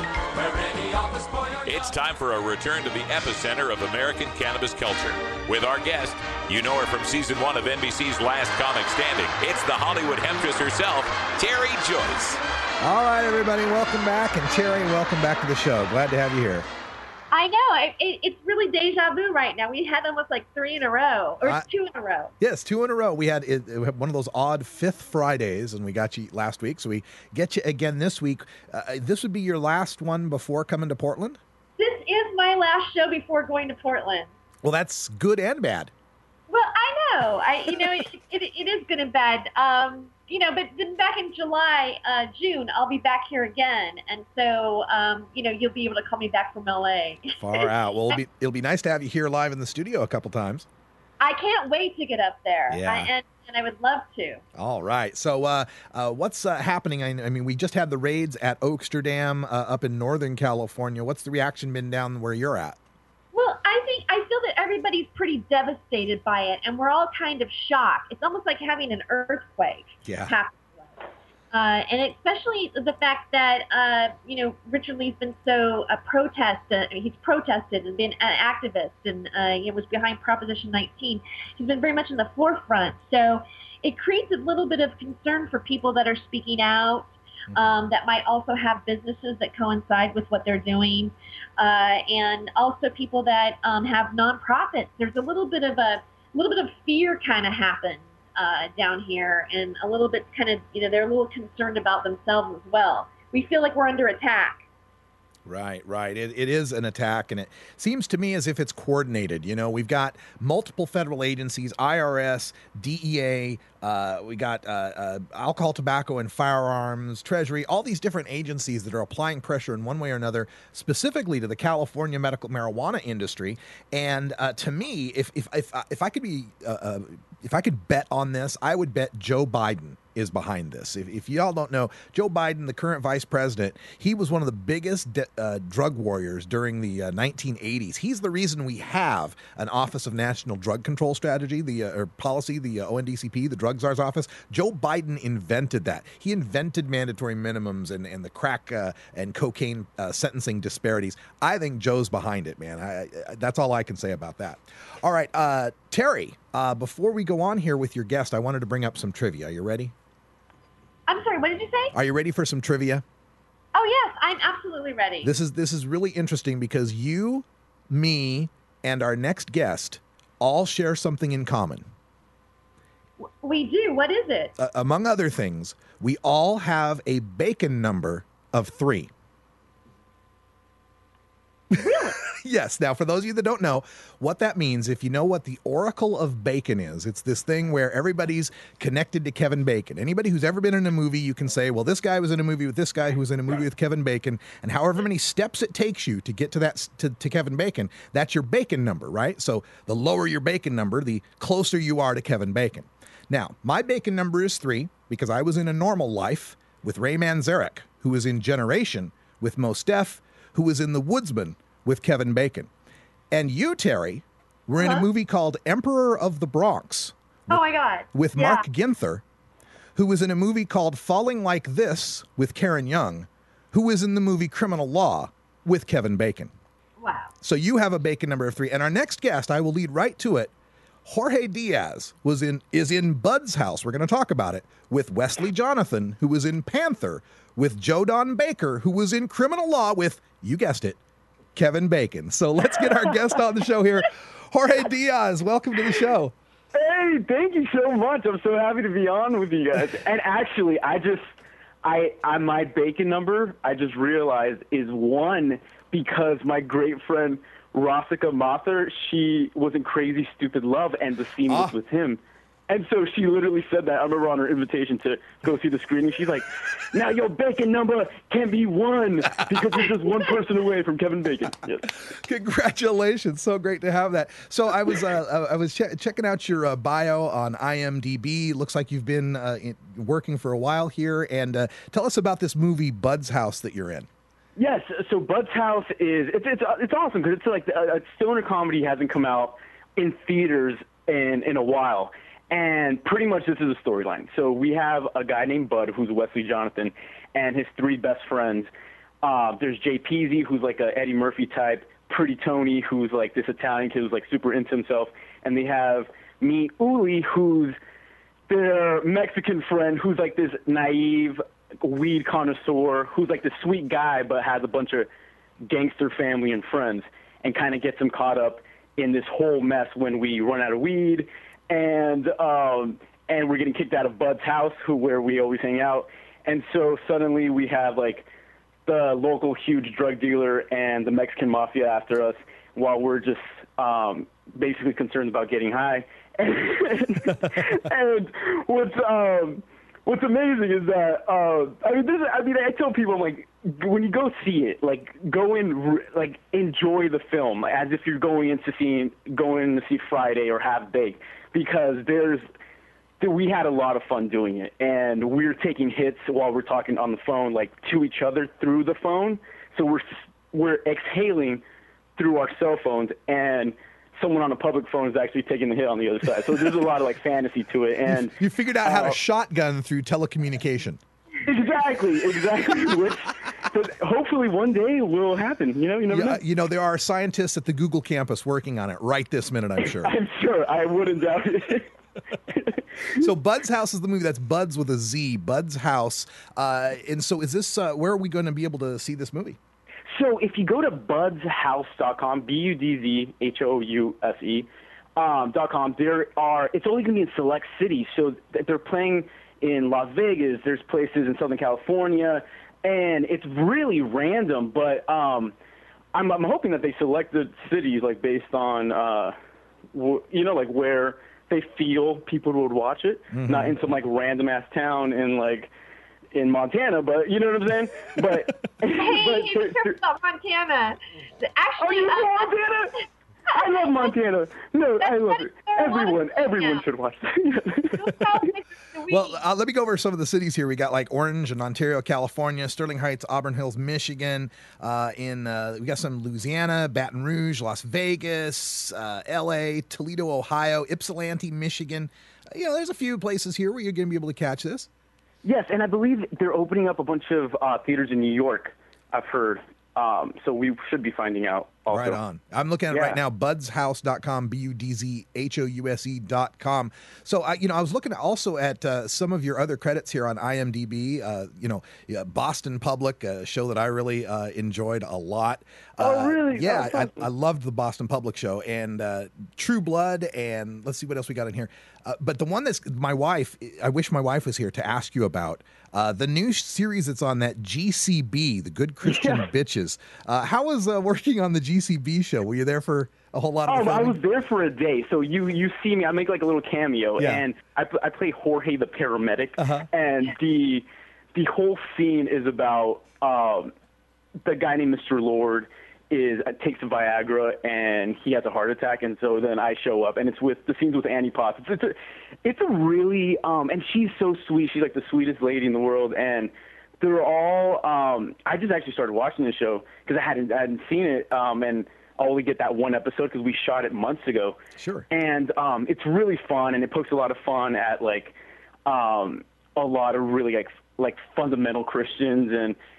It's time for a return to the epicenter of American cannabis culture. With our guest, you know her from season one of N B C's Last Comic Standing. It's the Hollywood Hemptress herself, Terry Joyce. All right, everybody, welcome back. And Terry, welcome back to the show. Glad to have you here. I know. It, it, it's really deja vu right now. We had almost like three in a row, or Uh, two in a row. Yes, two in a row. We had, it, it had one of those odd fifth Fridays, and we got you last week, so we get you again this week. Uh, this would be your last one before coming to Portland? This is my last show before going to Portland. Well, that's good and bad. Well, I know. I, you know, it, it, it is good and bad. Um, you know, but then back in July, uh, June, I'll be back here again, and so, um, you know, you'll be able to call me back from L A. Far out. Well, it'll be, it'll be nice to have you here live in the studio a couple times. I can't wait to get up there. Yeah. I, and, and I would love to. All right. So uh, uh, what's uh, happening? I, I mean, we just had the raids at Oaksterdam uh, up in Northern California. What's the reaction been down where you're at? Well, I think I feel that everybody's pretty devastated by it, and we're all kind of shocked. It's almost like having an earthquake Yeah. happen to us. Uh, and especially the fact that, uh, you know, Richard Lee's been so uh, protest, uh, he's protested and been an activist, and uh, he was behind Proposition nineteen. He's been very much in the forefront. So it creates a little bit of concern for people that are speaking out. Um, that might also have businesses that coincide with what they're doing, uh, and also people that um, have nonprofits. There's a little bit of a little bit of fear kind of happens uh, down here, and a little bit kind of, you know, they're a little concerned about themselves as well. We feel like we're under attack. Right, right. It, it is an attack, and it seems to me as if it's coordinated. You know, we've got multiple federal agencies, I R S, D E A, uh, we got uh, uh, alcohol, tobacco, and firearms, Treasury, all these different agencies that are applying pressure in one way or another, specifically to the California medical marijuana industry. And uh, to me, if if if, if I could be, uh, uh, if I could bet on this, I would bet Joe Biden is behind this. If, if y'all don't know, Joe Biden, the current vice president, he was one of the biggest de- uh, drug warriors during the uh, nineteen eighties. He's the reason we have an Office of National Drug Control Strategy, the uh, or policy, the uh, O N D C P, the Drug Czar's office. Joe Biden invented that. He invented mandatory minimums and, and the crack uh, and cocaine uh, sentencing disparities. I think Joe's behind it, man. I, I, that's all I can say about that. All right, uh, Terry, uh, before we go on here with your guest, I wanted to bring up some trivia. Are you ready? I'm sorry, what did you say? Are you ready for some trivia? Oh, yes, I'm absolutely ready. This is this is really interesting because you, me, and our next guest all share something in common. We do. What is it? Uh, among other things, we all have a bacon number of three. Really? Yes. Now, for those of you that don't know what that means, if you know what the Oracle of Bacon is, it's this thing where everybody's connected to Kevin Bacon. Anybody who's ever been in a movie, you can say, well, this guy was in a movie with this guy who was in a movie with Kevin Bacon, and however many steps it takes you to get to that to, to Kevin Bacon, that's your bacon number, right? So the lower your bacon number, the closer you are to Kevin Bacon. Now, my bacon number is three because I was in A Normal Life with Ray Manzarek, who was in Generation with Mos Def, who was in The Woodsman with Kevin Bacon. And you, Terry, were in Uh-huh. a movie called Emperor of the Bronx Oh, my God. with Yeah. Mark Ginther, who was in a movie called Falling Like This with Karen Young, who was in the movie Criminal Law with Kevin Bacon. Wow. So you have a bacon number of three. And our next guest, I will lead right to it. Jorge Diaz was in is in Bud's House. We're going to talk about it with Wesley Jonathan, who was in Panther, with Joe Don Baker, who was in Criminal Law with, you guessed it, Kevin Bacon. So let's get our guest on the show here. Jorge Diaz, welcome to the show. Hey, thank you so much. I'm so happy to be on with you guys. And actually, I just, I, I my bacon number, I just realized is one because my great friend Rasika Mathur, she was in Crazy Stupid Love, and the scene was Ah. with him. And so she literally said that. I remember on her invitation to go see the screening, she's like, now your bacon number can be one because you're just one person away from Kevin Bacon. Yes. Congratulations. So great to have that. So I was uh, I was che- checking out your uh, bio on I M D B. Looks like you've been uh, in, working for a while here. And uh, tell us about this movie, Bud's House, that you're in. Yes, so Bud's House is it's it's it's awesome because it's like a, a stoner comedy hasn't come out in theaters in in a while, and pretty much this is a storyline. So we have a guy named Bud who's Wesley Jonathan, and his three best friends. Uh, there's Jay Peasy, who's like a Eddie Murphy type, Pretty Tony, who's like this Italian kid who's like super into himself, and they have me, Uli, who's their Mexican friend, who's like this naive weed connoisseur who's like the sweet guy but has a bunch of gangster family and friends, and kind of gets him caught up in this whole mess when we run out of weed, and um, and we're getting kicked out of Bud's house, who where we always hang out, and so suddenly we have like the local huge drug dealer and the Mexican mafia after us, while we're just um, basically concerned about getting high, and, and what's um. What's amazing is that uh, I mean, this is, I mean, I tell people, I'm like, when you go see it, like, go in, like, enjoy the film as if you're going into seeing, going in to see Friday or Half Baked, because there's, we had a lot of fun doing it, and we're taking hits while we're talking on the phone, like, to each other through the phone, so we're we're exhaling through our cell phones, and someone on a public phone is actually taking the hit on the other side. So there's a lot of like fantasy to it, and You figured out how uh, to shotgun through telecommunication. Exactly, exactly. Which but hopefully one day will happen. You know, you never Yeah, know. you know, there are scientists at the Google campus working on it right this minute, I'm sure. I'm sure. I wouldn't doubt it. So Bud's House is the movie. That's Bud's with a Z, Bud's House. Uh, and so is this, uh, where are we going to be able to see this movie? So if you go to buds house dot com, B U D Z H O U S E, um, dot com, there are, it's only going to be in select cities. So th- they're playing in Las Vegas, there's places in Southern California, and it's really random, but um, I'm, I'm hoping that they selected cities like based on, uh, w- you know, like where they feel people would watch it, Mhm. not in some like random ass town in like, in Montana, but you know what I'm saying? But, Hey, but be there- careful about Montana. Actually, Oh, you uh, love Montana? I love Montana. No, I love it. Everyone, everyone should watch that. Well, uh, let me go over some of the cities here. We got like Orange and Ontario, California, Sterling Heights, Auburn Hills, Michigan. Uh, in uh, we got some Louisiana, Baton Rouge, Las Vegas, uh, L A, Toledo, Ohio, Ypsilanti, Michigan. Uh, you know, there's a few places here where you're going to be able to catch this. Yes, and I believe they're opening up a bunch of uh, theaters in New York, I've heard. Um, so we should be finding out also. Right on. I'm looking at it Yeah. right now, buds house dot com, B U D Z H O U S E dot com. So, I, you know, I was looking also at uh, some of your other credits here on I M D B. Uh, you know, yeah, Boston Public, a show that I really uh, enjoyed a lot. Oh, Uh, really? Yeah, Oh, I, awesome. I loved the Boston Public show, and uh, True Blood, and let's see what else we got in here. Uh, but the one that's my wife, I wish my wife was here to ask you about. Uh, the new series that's on that G C B, the Good Christian Yeah. Bitches. Uh, how was uh, working on the G C B show? Were you there for a whole lot of Oh, I filming? was there for a day. So you you see me, I make like a little cameo, Yeah. and I pl- I play Jorge the paramedic, Uh-huh. and the the whole scene is about um, the guy named Mister Lord is uh, takes a Viagra and he has a heart attack, and so then I show up, and it's with the scenes with Annie Potts. It's, it's a it's a really um, and she's so sweet. She's like the sweetest lady in the world, and they're all. Um, I just actually started watching the show because I hadn't I hadn't seen it, um, and I only get that one episode because we shot it months ago. Sure. And um, it's really fun, and it pokes a lot of fun at like um, a lot of really like like fundamental Christians and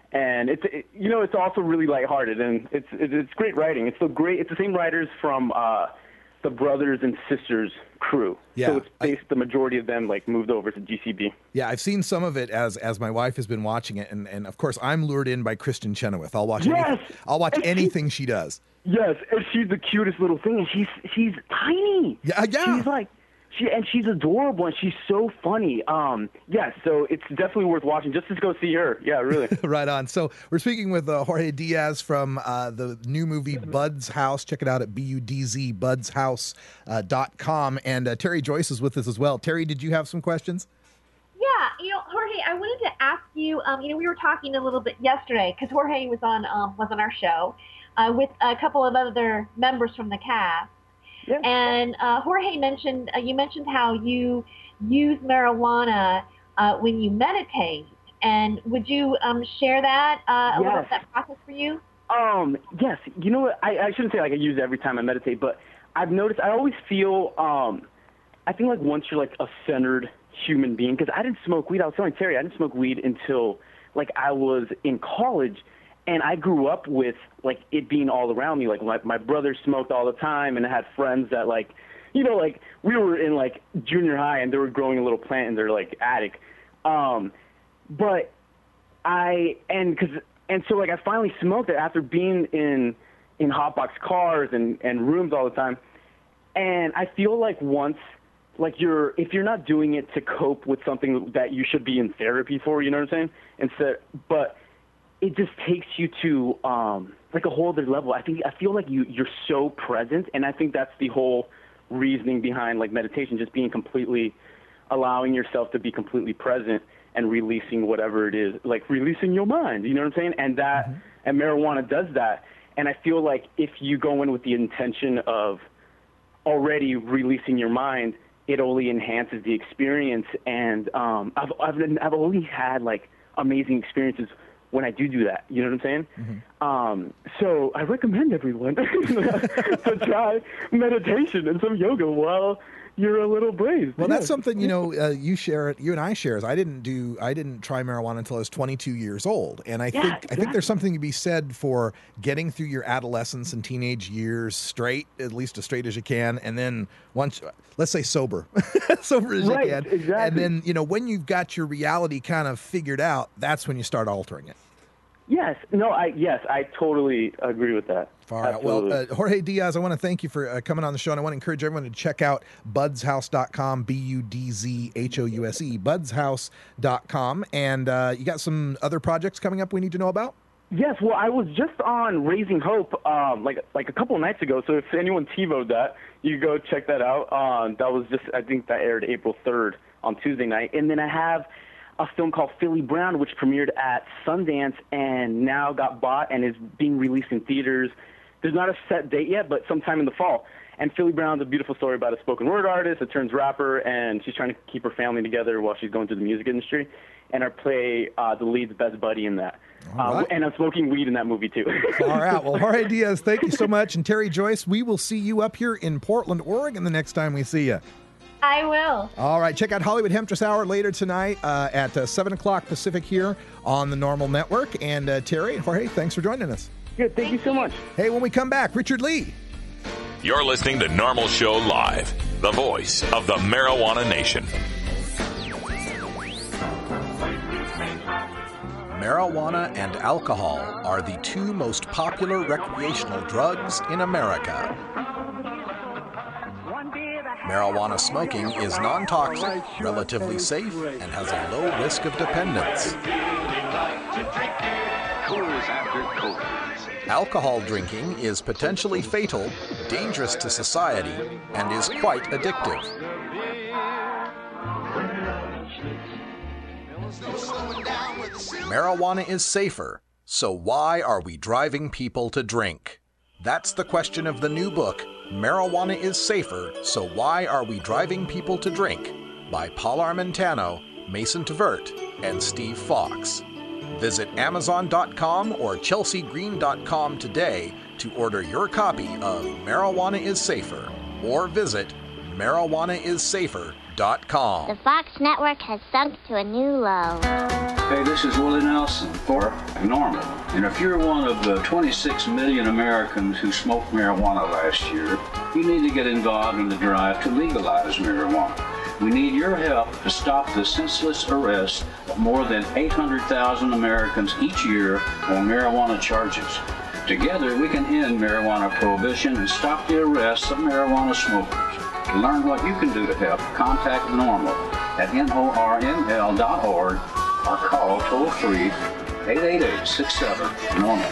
And it's it, you know it's also really lighthearted, and it's it, it's great writing. It's the great. It's the same writers from uh, the Brothers and Sisters crew. Yeah, so it's based. I, the majority of them like moved over to G C B. Yeah, I've seen some of it as as my wife has been watching it, and, and of course I'm lured in by Kristen Chenoweth. I'll watch. Yes! anything, I'll watch and anything she, she does. Yes, and she's the cutest little thing, and she's she's tiny. Yeah, yeah. She's like. She, and she's adorable, and she's so funny. Um, yes, yeah, so it's definitely worth watching just to go see her. Yeah, really. Right on. So we're speaking with uh, Jorge Diaz from uh, the new movie Bud's House. Check it out at B U D Z, buds house dot com. And uh, Terry Joyce is with us as well. Terry, did you have some questions? Yeah, you know, Jorge, I wanted to ask you, um, you know, we were talking a little bit yesterday, because Jorge was on, um, was on our show uh, with a couple of other members from the cast. Yeah. And uh, Jorge mentioned, uh, you mentioned how you use marijuana uh, when you meditate. And would you um, share that, uh, a yes. little bit, that process for you? Um, yes. You know what? I, I shouldn't say like I use it every time I meditate, but I've noticed I always feel, um, I think like once you're like a centered human being, because I didn't smoke weed. I was telling Terry, I didn't smoke weed until like I was in college. And I grew up with, like, it being all around me. Like, my, my brother smoked all the time, and I had friends that, like, you know, like, we were in, like, junior high, and they were growing a little plant in their, like, attic. Um, but I, and, cause, and so, like, I finally smoked it after being in, in hotbox cars and, and rooms all the time. And I feel like once, like, you're, if you're not doing it to cope with something that you should be in therapy for, you know what I'm saying? Instead, but it just takes you to um, like a whole other level. I think I feel like you you're so present, and I think that's the whole reasoning behind like meditation, just being completely allowing yourself to be completely present and releasing whatever it is, like releasing your mind. You know what I'm saying? And that mm-hmm. and marijuana does that. And I feel like if you go in with the intention of already releasing your mind, it only enhances the experience. And um, I've I've I've only had like amazing experiences when I do do that, you know what I'm saying? Mm-hmm. Um, so I recommend everyone to try meditation and some yoga while you're a little brave. Well, yeah. that's something, you know, uh, you share it, you and I share is I didn't do, I didn't try marijuana until I was twenty-two years old. And I yeah, think, exactly. I think there's something to be said for getting through your adolescence and teenage years straight, at least as straight as you can. And then once, let's say sober, sober as right, you can. Exactly. And then, you know, when you've got your reality kind of figured out, that's when you start altering it. Yes. No, I, yes, I totally agree with that. Far out. Well, uh, Jorge Diaz, I want to thank you for uh, coming on the show, and I want to encourage everyone to check out buds house dot com, B U D Z H O U S E, buds house dot com. And uh, you got some other projects coming up we need to know about? Yes, well, I was just on Raising Hope um, like like a couple of nights ago, so if anyone TiVo'd that, you go check that out. Um, that was just, I think that aired April third on Tuesday night. And then I have a film called Philly Brown, which premiered at Sundance and now got bought and is being released in theaters. There's not a set date yet, but sometime in the fall. And Philly Brown's a beautiful story about a spoken word artist that turns rapper, and she's trying to keep her family together while she's going through the music industry. And I play uh, the lead's best buddy in that. All uh, right. And I'm smoking weed in that movie, too. All right. Well, Jorge Diaz, thank you so much. And Terry Joyce, we will see you up here in Portland, Oregon the next time we see you. I will. All right. Check out Hollywood Hemptress Hour later tonight uh, at uh, seven o'clock Pacific here on the Normal Network. And uh, Terry and Jorge, thanks for joining us. Good. Thank, thank you so much. Hey, when we come back, Richard Lee. You're listening to Normal Show Live, the voice of the Marijuana Nation. Marijuana and alcohol are the two most popular recreational drugs in America. Marijuana smoking is non-toxic, relatively safe, and has a low risk of dependence. Alcohol drinking is potentially fatal, dangerous to society, and is quite addictive. Marijuana is safer, so why are we driving people to drink? That's the question of the new book, Marijuana is Safer, So Why Are We Driving People to Drink? By Paul Armentano, Mason Tvert, and Steve Fox. Visit Amazon dot com or Chelsea Green dot com today to order your copy of Marijuana is Safer, or visit marijuana is safer dot com. The Fox network has sunk to a new low. Hey, this is Willie Nelson for Normal. And if you're one of the twenty-six million Americans who smoked marijuana last year, you need to get involved in the drive to legalize marijuana. We need your help to stop the senseless arrest of more than eight hundred thousand Americans each year on marijuana charges. Together, we can end marijuana prohibition and stop the arrests of marijuana smokers. To learn what you can do to help, contact Normal at N O R M L dot org or call toll-free eight eight eight, six seven, normal.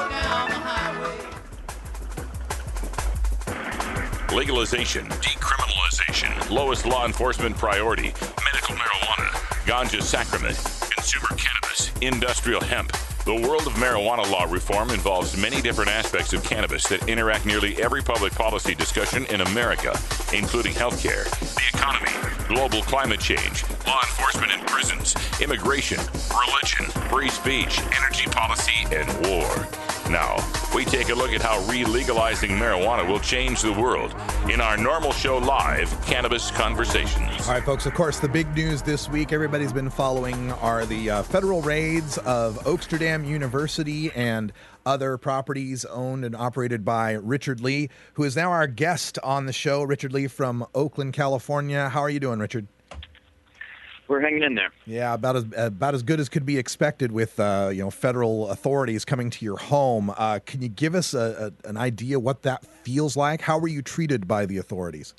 Legalization, decriminalization, lowest law enforcement priority, medical marijuana, ganja sacrament, consumer cannabis, industrial hemp. The world of marijuana law reform involves many different aspects of cannabis that interact nearly every public policy discussion in America, including healthcare, the economy, global climate change, law enforcement in prisons, immigration, religion, free speech, energy policy, and war. Now, we take a look at how re-legalizing marijuana will change the world in our Normal Show Live Cannabis Conversations. All right, folks, of course, the big news this week everybody's been following are the uh, federal raids of Oaksterdam University and other properties owned and operated by Richard Lee, who is now our guest on the show. Richard Lee from Oakland, California. How are you doing, Richard? We're hanging in there. Yeah, about as about as good as could be expected with uh, you know federal authorities coming to your home. Uh, can you give us a, a, an idea what that feels like? How were you treated by the authorities?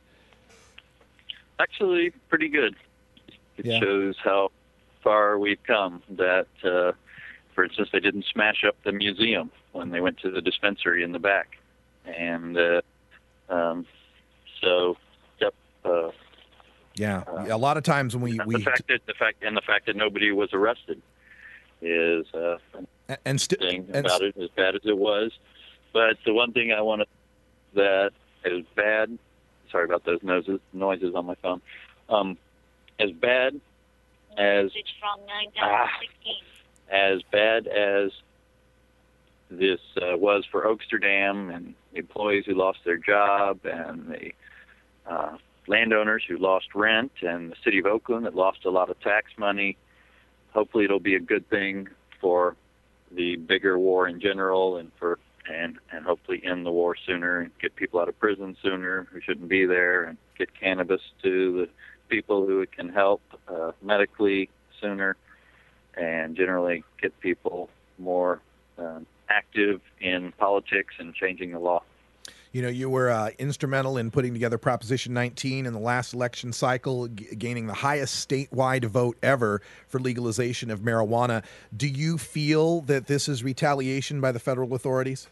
Actually, pretty good. It Yeah. shows how far we've come. That, uh, for instance, they didn't smash up the museum when they went to the dispensary in the back, and uh, um, so yep. Uh, Yeah, a lot of times when we, the we fact that the fact and the fact that nobody was arrested is uh, and, and st- thing and about it, as bad as it was. But the one thing I want to that is bad. Sorry about those noises noises on my phone. Um, as bad as ah, as bad as this uh, was for Oaksterdam and the employees who lost their job and the uh, landowners who lost rent and the city of Oakland that lost a lot of tax money. Hopefully it'll be a good thing for the bigger war in general and for and, and hopefully end the war sooner and get people out of prison sooner who shouldn't be there and get cannabis to the people who it can help uh, medically sooner and generally get people more um, active in politics and changing the law. You know, you were uh, instrumental in putting together Proposition nineteen in the last election cycle, g- gaining the highest statewide vote ever for legalization of marijuana. Do you feel that this is retaliation by the federal authorities?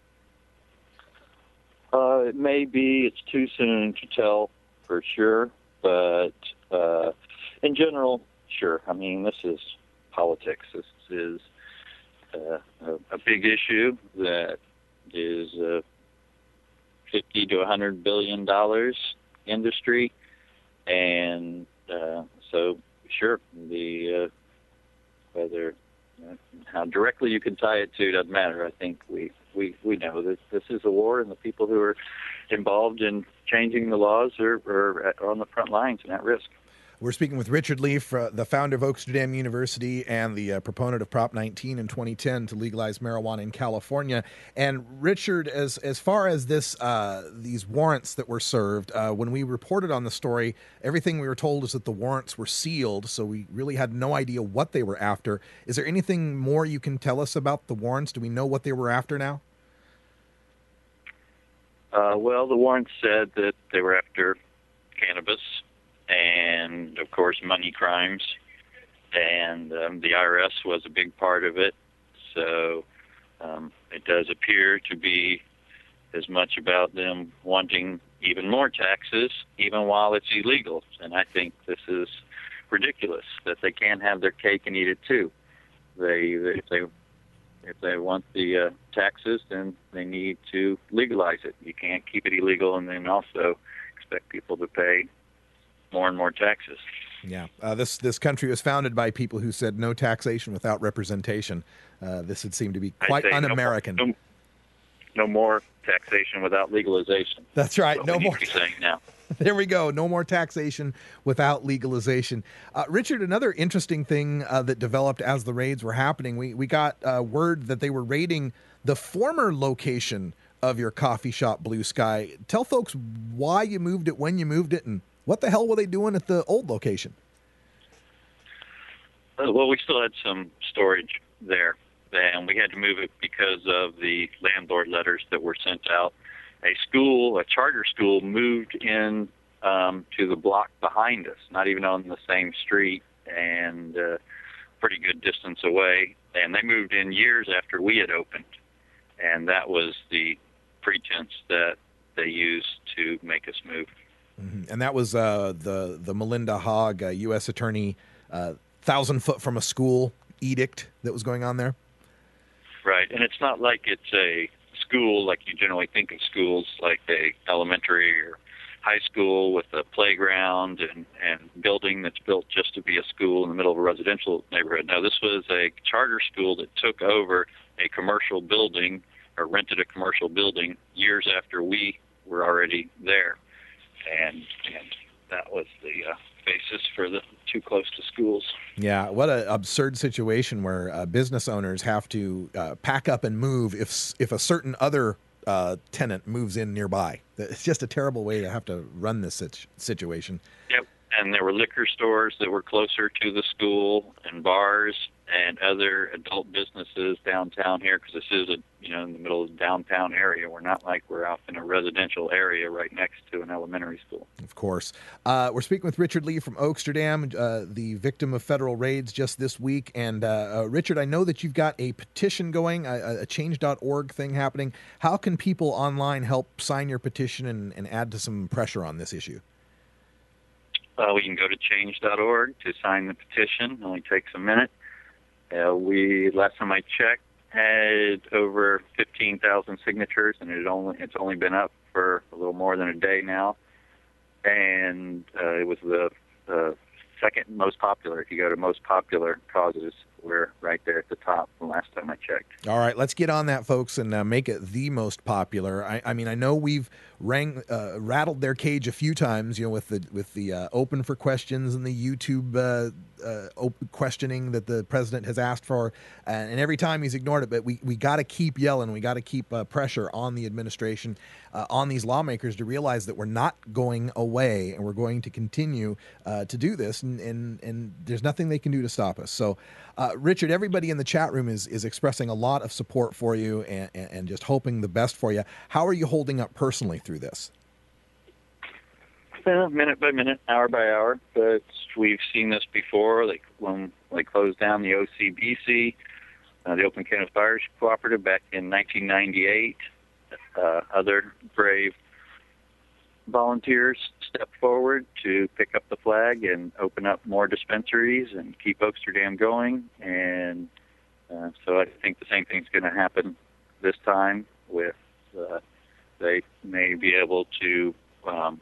Uh, it may be. It's too soon to tell for sure. But uh, in general, sure. I mean, this is politics. This is uh, a, a big issue that is uh, fifty to a hundred billion dollars industry, and uh, so sure, the uh, whether uh, how directly you can tie it to doesn't matter. I think we, we, we know that this is a war, and the people who are involved in changing the laws are, are, at, are on the front lines and at risk. We're speaking with Richard Leaf, uh, the founder of Oaksterdam University and the uh, proponent of Prop nineteen in twenty ten to legalize marijuana in California. And Richard, as as far as this uh, these warrants that were served, uh, when we reported on the story, everything we were told is that the warrants were sealed, so we really had no idea what they were after. Is there anything more you can tell us about the warrants? Do we know what they were after now? Uh, well, the warrants said that they were after cannabis and, of course, money crimes, and um, the I R S was a big part of it. So um, it does appear to be as much about them wanting even more taxes, even while it's illegal. And I think this is ridiculous that they can't have their cake and eat it too. They, if they if they want the uh, taxes, then they need to legalize it. You can't keep it illegal and then also expect people to pay more and more taxes. Yeah, uh, this this country was founded by people who said no taxation without representation. Uh, this would seem to be quite un-American. No, no, no more taxation without legalization. That's right. That's no what we more. need to be saying now. There we go. No more taxation without legalization. Uh, Richard, another interesting thing uh, that developed as the raids were happening, we, we got uh, word that they were raiding the former location of your coffee shop, Blue Sky. Tell folks why you moved it, when you moved it, and what the hell were they doing at the old location? Uh, well, we still had some storage there, and we had to move it because of the landlord letters that were sent out. A school, a charter school, moved in um, to the block behind us, not even on the same street, and uh, pretty good distance away. And they moved in years after we had opened, and that was the pretense that they used to make us move. Mm-hmm. And that was uh, the the Melinda Hogg, uh, U S attorney, uh, thousand foot from a school edict that was going on there. Right, and it's not like it's a school like you generally think of schools, like a elementary or high school with a playground and, and building that's built just to be a school in the middle of a residential neighborhood. No, this was a charter school that took over a commercial building or rented a commercial building years after we were already there. And, and that was the uh, basis for the too close to schools. Yeah, what an absurd situation where uh, business owners have to uh, pack up and move if if a certain other uh, tenant moves in nearby. It's just a terrible way to have to run this situ- situation. Yep, and there were liquor stores that were closer to the school and bars and other adult businesses downtown here, because this is a you know in the middle of the downtown area. We're not like we're out in a residential area right next to an elementary school. Of course. Uh, we're speaking with Richard Lee from Oaksterdam, uh, the victim of federal raids just this week. And uh, uh, Richard, I know that you've got a petition going, a, a change dot org thing happening. How can people online help sign your petition and, and add to some pressure on this issue? Uh, we can go to change dot org to sign the petition. It only takes a minute. Uh, we last time I checked had over fifteen thousand signatures, and it only it's only been up for a little more than a day now. And uh, it was the, the second most popular. If you go to most popular causes, we're right there at the top the last time I checked. All right, let's get on that, folks, and uh, make it the most popular. I, I mean, I know we've rang, uh, rattled their cage a few times, you know, with the with the uh, open for questions and the YouTube uh, uh, open questioning that the president has asked for, and, and every time he's ignored it. But we we got to keep yelling. We got to keep uh, pressure on the administration, uh, on these lawmakers to realize that we're not going away, and we're going to continue uh, to do this, and, and and there's nothing they can do to stop us. So. Uh, Richard, everybody in the chat room is is expressing a lot of support for you and, and, and just hoping the best for you. How are you holding up personally through this? Well, minute by minute, hour by hour, but we've seen this before. Like when they closed down the O C B C, uh, the Oakland County Fire Cooperative, back in nineteen ninety-eight, uh, other brave volunteers stepped forward to pick up the flag and open up more dispensaries and keep Oaksterdam going. And uh, so I think the same thing's going to happen this time. With uh, they may be able to um,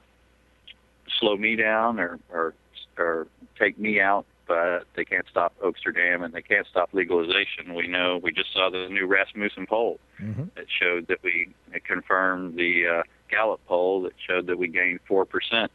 slow me down or, or or take me out, but they can't stop Oaksterdam and they can't stop legalization. We know we just saw the new Rasmussen poll mm-hmm. that showed that we it confirmed the uh, Gallup poll that showed that we gained four percent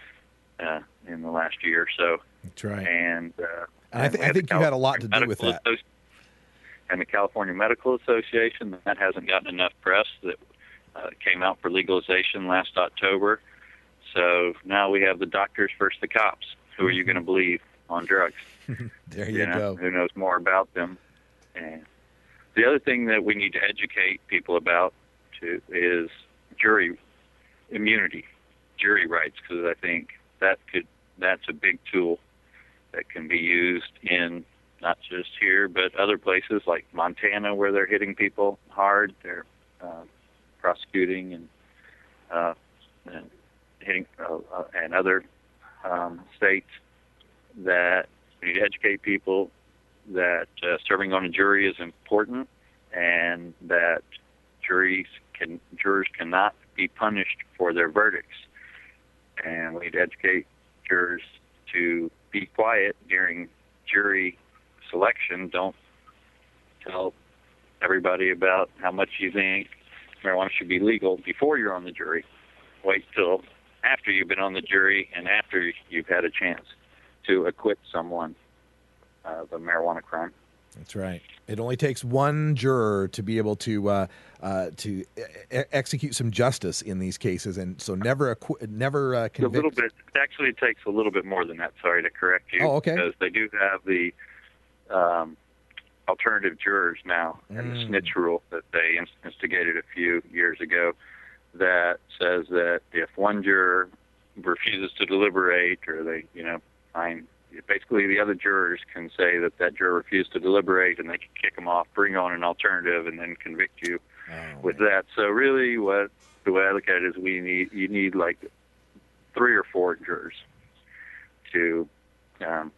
uh, in the last year or so. That's right. And, uh, and I, th- I think you had a lot to do with that. Associ- and the California Medical Association, that hasn't gotten enough press, that uh, came out for legalization last October. So now we have the doctors versus the cops. Who are you going to believe on drugs? There you, you know, go. Who knows more about them? And the other thing that we need to educate people about too is jury immunity, jury rights, because I think that could that's a big tool that can be used in not just here but other places like Montana, where they're hitting people hard. They're uh, prosecuting and, uh, and hitting uh, uh, and other um, states. That we need to educate people that uh, serving on a jury is important, and that juries can jurors cannot be punished for their verdicts. And we need to educate jurors to be quiet during jury selection. Don't tell everybody about how much you think marijuana should be legal before you're on the jury. Wait till after you've been on the jury and after you've had a chance to acquit someone of a marijuana crime. That's right. It only takes one juror to be able to uh, uh, to e- execute some justice in these cases, and so never acqu- never uh, It's a little convict. bit. It actually takes a little bit more than that. Sorry to correct you. Oh, okay. Because they do have the um, alternative jurors now, and the Mm. snitch rule that they inst- instigated a few years ago, that says that if one juror refuses to deliberate, or they, you know, find basically the other jurors can say that that juror refused to deliberate, and they can kick them off, bring on an alternative, and then convict you Oh, with that. So really, what the way I look at it is, we need you need like three or four jurors to um,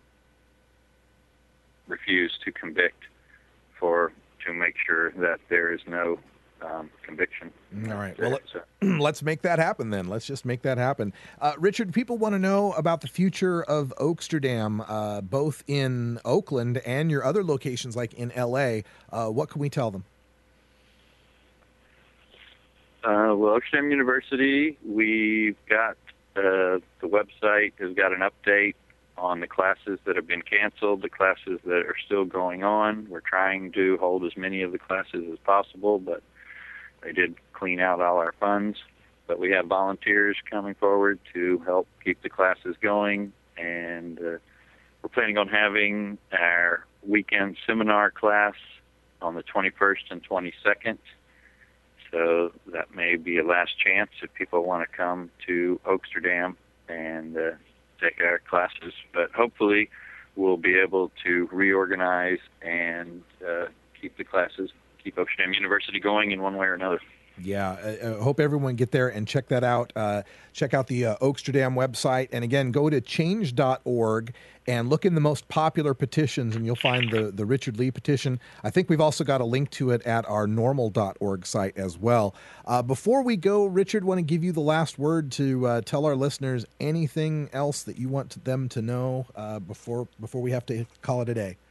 refuse to convict for to make sure that there is no um, conviction. All right. Well, So- let- let's make that happen then. Let's just make that happen. Uh, Richard, people want to know about the future of Oaksterdam, uh, both in Oakland and your other locations like in L A. Uh, what can we tell them? Uh, well, Oaksterdam University, we've got uh, the website has got an update on the classes that have been canceled, the classes that are still going on. We're trying to hold as many of the classes as possible, but they did clean out all our funds. But we have volunteers coming forward to help keep the classes going, and uh, we're planning on having our weekend seminar class on the twenty-first and twenty-second. So that may be a last chance if people want to come to Oaksterdam and uh, take our classes. But hopefully we'll be able to reorganize and uh, keep the classes, keep Oaksterdam University going in one way or another. Yeah, I, I hope everyone get there and check that out. Uh, check out the uh, Oaksterdam website. And again, go to change dot org and look in the most popular petitions, and you'll find the, the Richard Lee petition. I think we've also got a link to it at our normal dot org site as well. Uh, before we go, Richard, want to give you the last word to uh, tell our listeners anything else that you want them to know uh, before before we have to call it a day.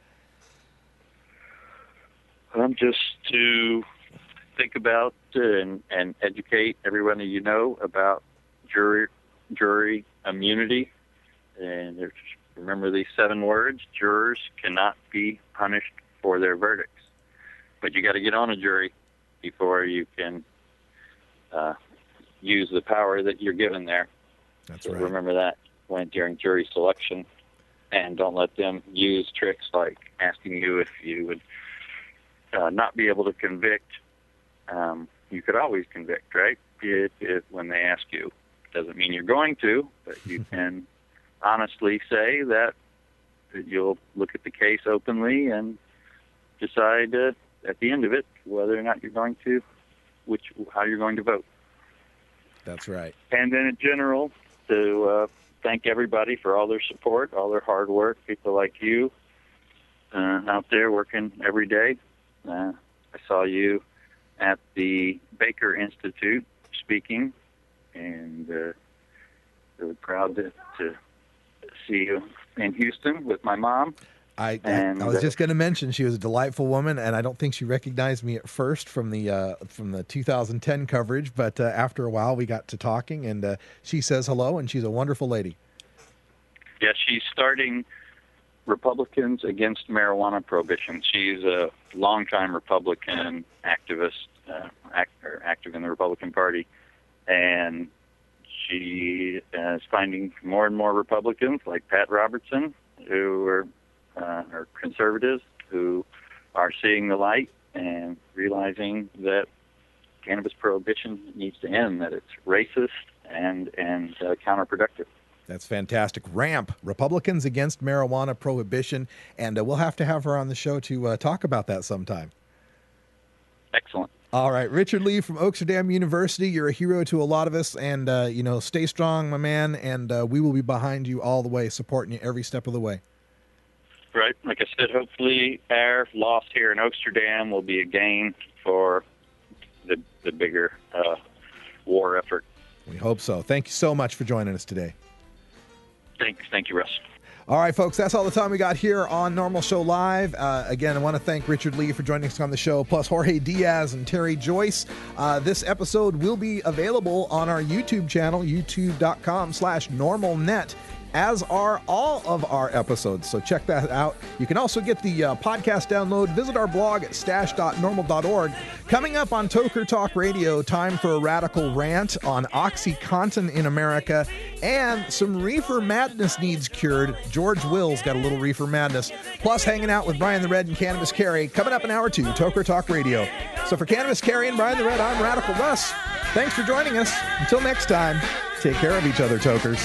Um, just to think about uh, and, and educate everyone that you know about jury jury immunity, and there's, remember these seven words: jurors cannot be punished for their verdicts. But you got to get on a jury before you can uh, use the power that you're given there. That's so right. Remember that when during jury selection, and don't let them use tricks like asking you if you would uh, not be able to convict. Um, you could always convict, right? It, it, when they ask you, doesn't mean you're going to, but you can honestly say that, that you'll look at the case openly and decide uh, at the end of it whether or not you're going to, which how you're going to vote. That's right. And then in general, to uh, thank everybody for all their support, all their hard work, people like you uh, out there working every day. Uh, I saw you at the Baker Institute speaking, and uh, really proud to, to see you in Houston with my mom. I, And, I was uh, just going to mention she was a delightful woman, and I don't think she recognized me at first from the uh, from the two thousand ten coverage. But uh, after a while, we got to talking, and uh, she says hello, and she's a wonderful lady. Yeah, she's starting Republicans Against Marijuana Prohibition. She's a longtime Republican activist, uh, act, or active in the Republican Party, and she uh, is finding more and more Republicans like Pat Robertson, who are, uh, are conservatives, who are seeing the light and realizing that cannabis prohibition needs to end, that it's racist and, and uh, counterproductive. That's fantastic. RAMP, Republicans Against Marijuana Prohibition, and uh, we'll have to have her on the show to uh, talk about that sometime. Excellent. All right, Richard Lee from Oaksterdam University, you're a hero to a lot of us, and uh, you know, stay strong, my man, and uh, we will be behind you all the way, supporting you every step of the way. Right. Like I said, hopefully our loss here in Oaksterdam will be a gain for the the bigger uh, war effort. We hope so. Thank you so much for joining us today. Thanks. Thank you, Russ. All right, folks, that's all the time we got here on Normal Show Live. Uh, again, I want to thank Richard Lee for joining us on the show, plus Jorge Diaz and Terry Joyce. Uh, this episode will be available on our YouTube channel, youtube.com slash normalnet, as are all of our episodes. So check that out. You can also get the uh, podcast download. Visit our blog at stash dot normal dot org. Coming up on Toker Talk Radio, time for a radical rant on OxyContin in America and some reefer madness needs cured. George Will's got a little reefer madness. Plus hanging out with Brian the Red and Cannabis Carry. Coming up in hour two, Toker Talk Radio. So for Cannabis Carry and Brian the Red, I'm Radical Russ. Thanks for joining us. Until next time, take care of each other, Tokers.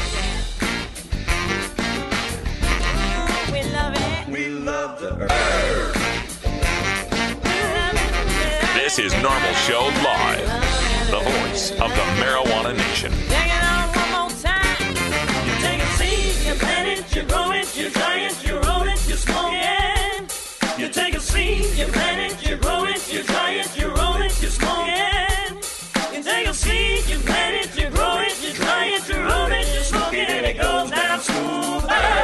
This is Normal Show Live, the voice of the Marijuana Nation. Take it on one more time. You take a seed, you plant it, you grow it, you dry it, you roll it, you smoke it. You take a seed, you plant it, you grow it, you dry it, you roll it, you smoke it. You take a seed, you plant it, you grow it, you dry it, you roll it, you smoke it, and it goes down smooth.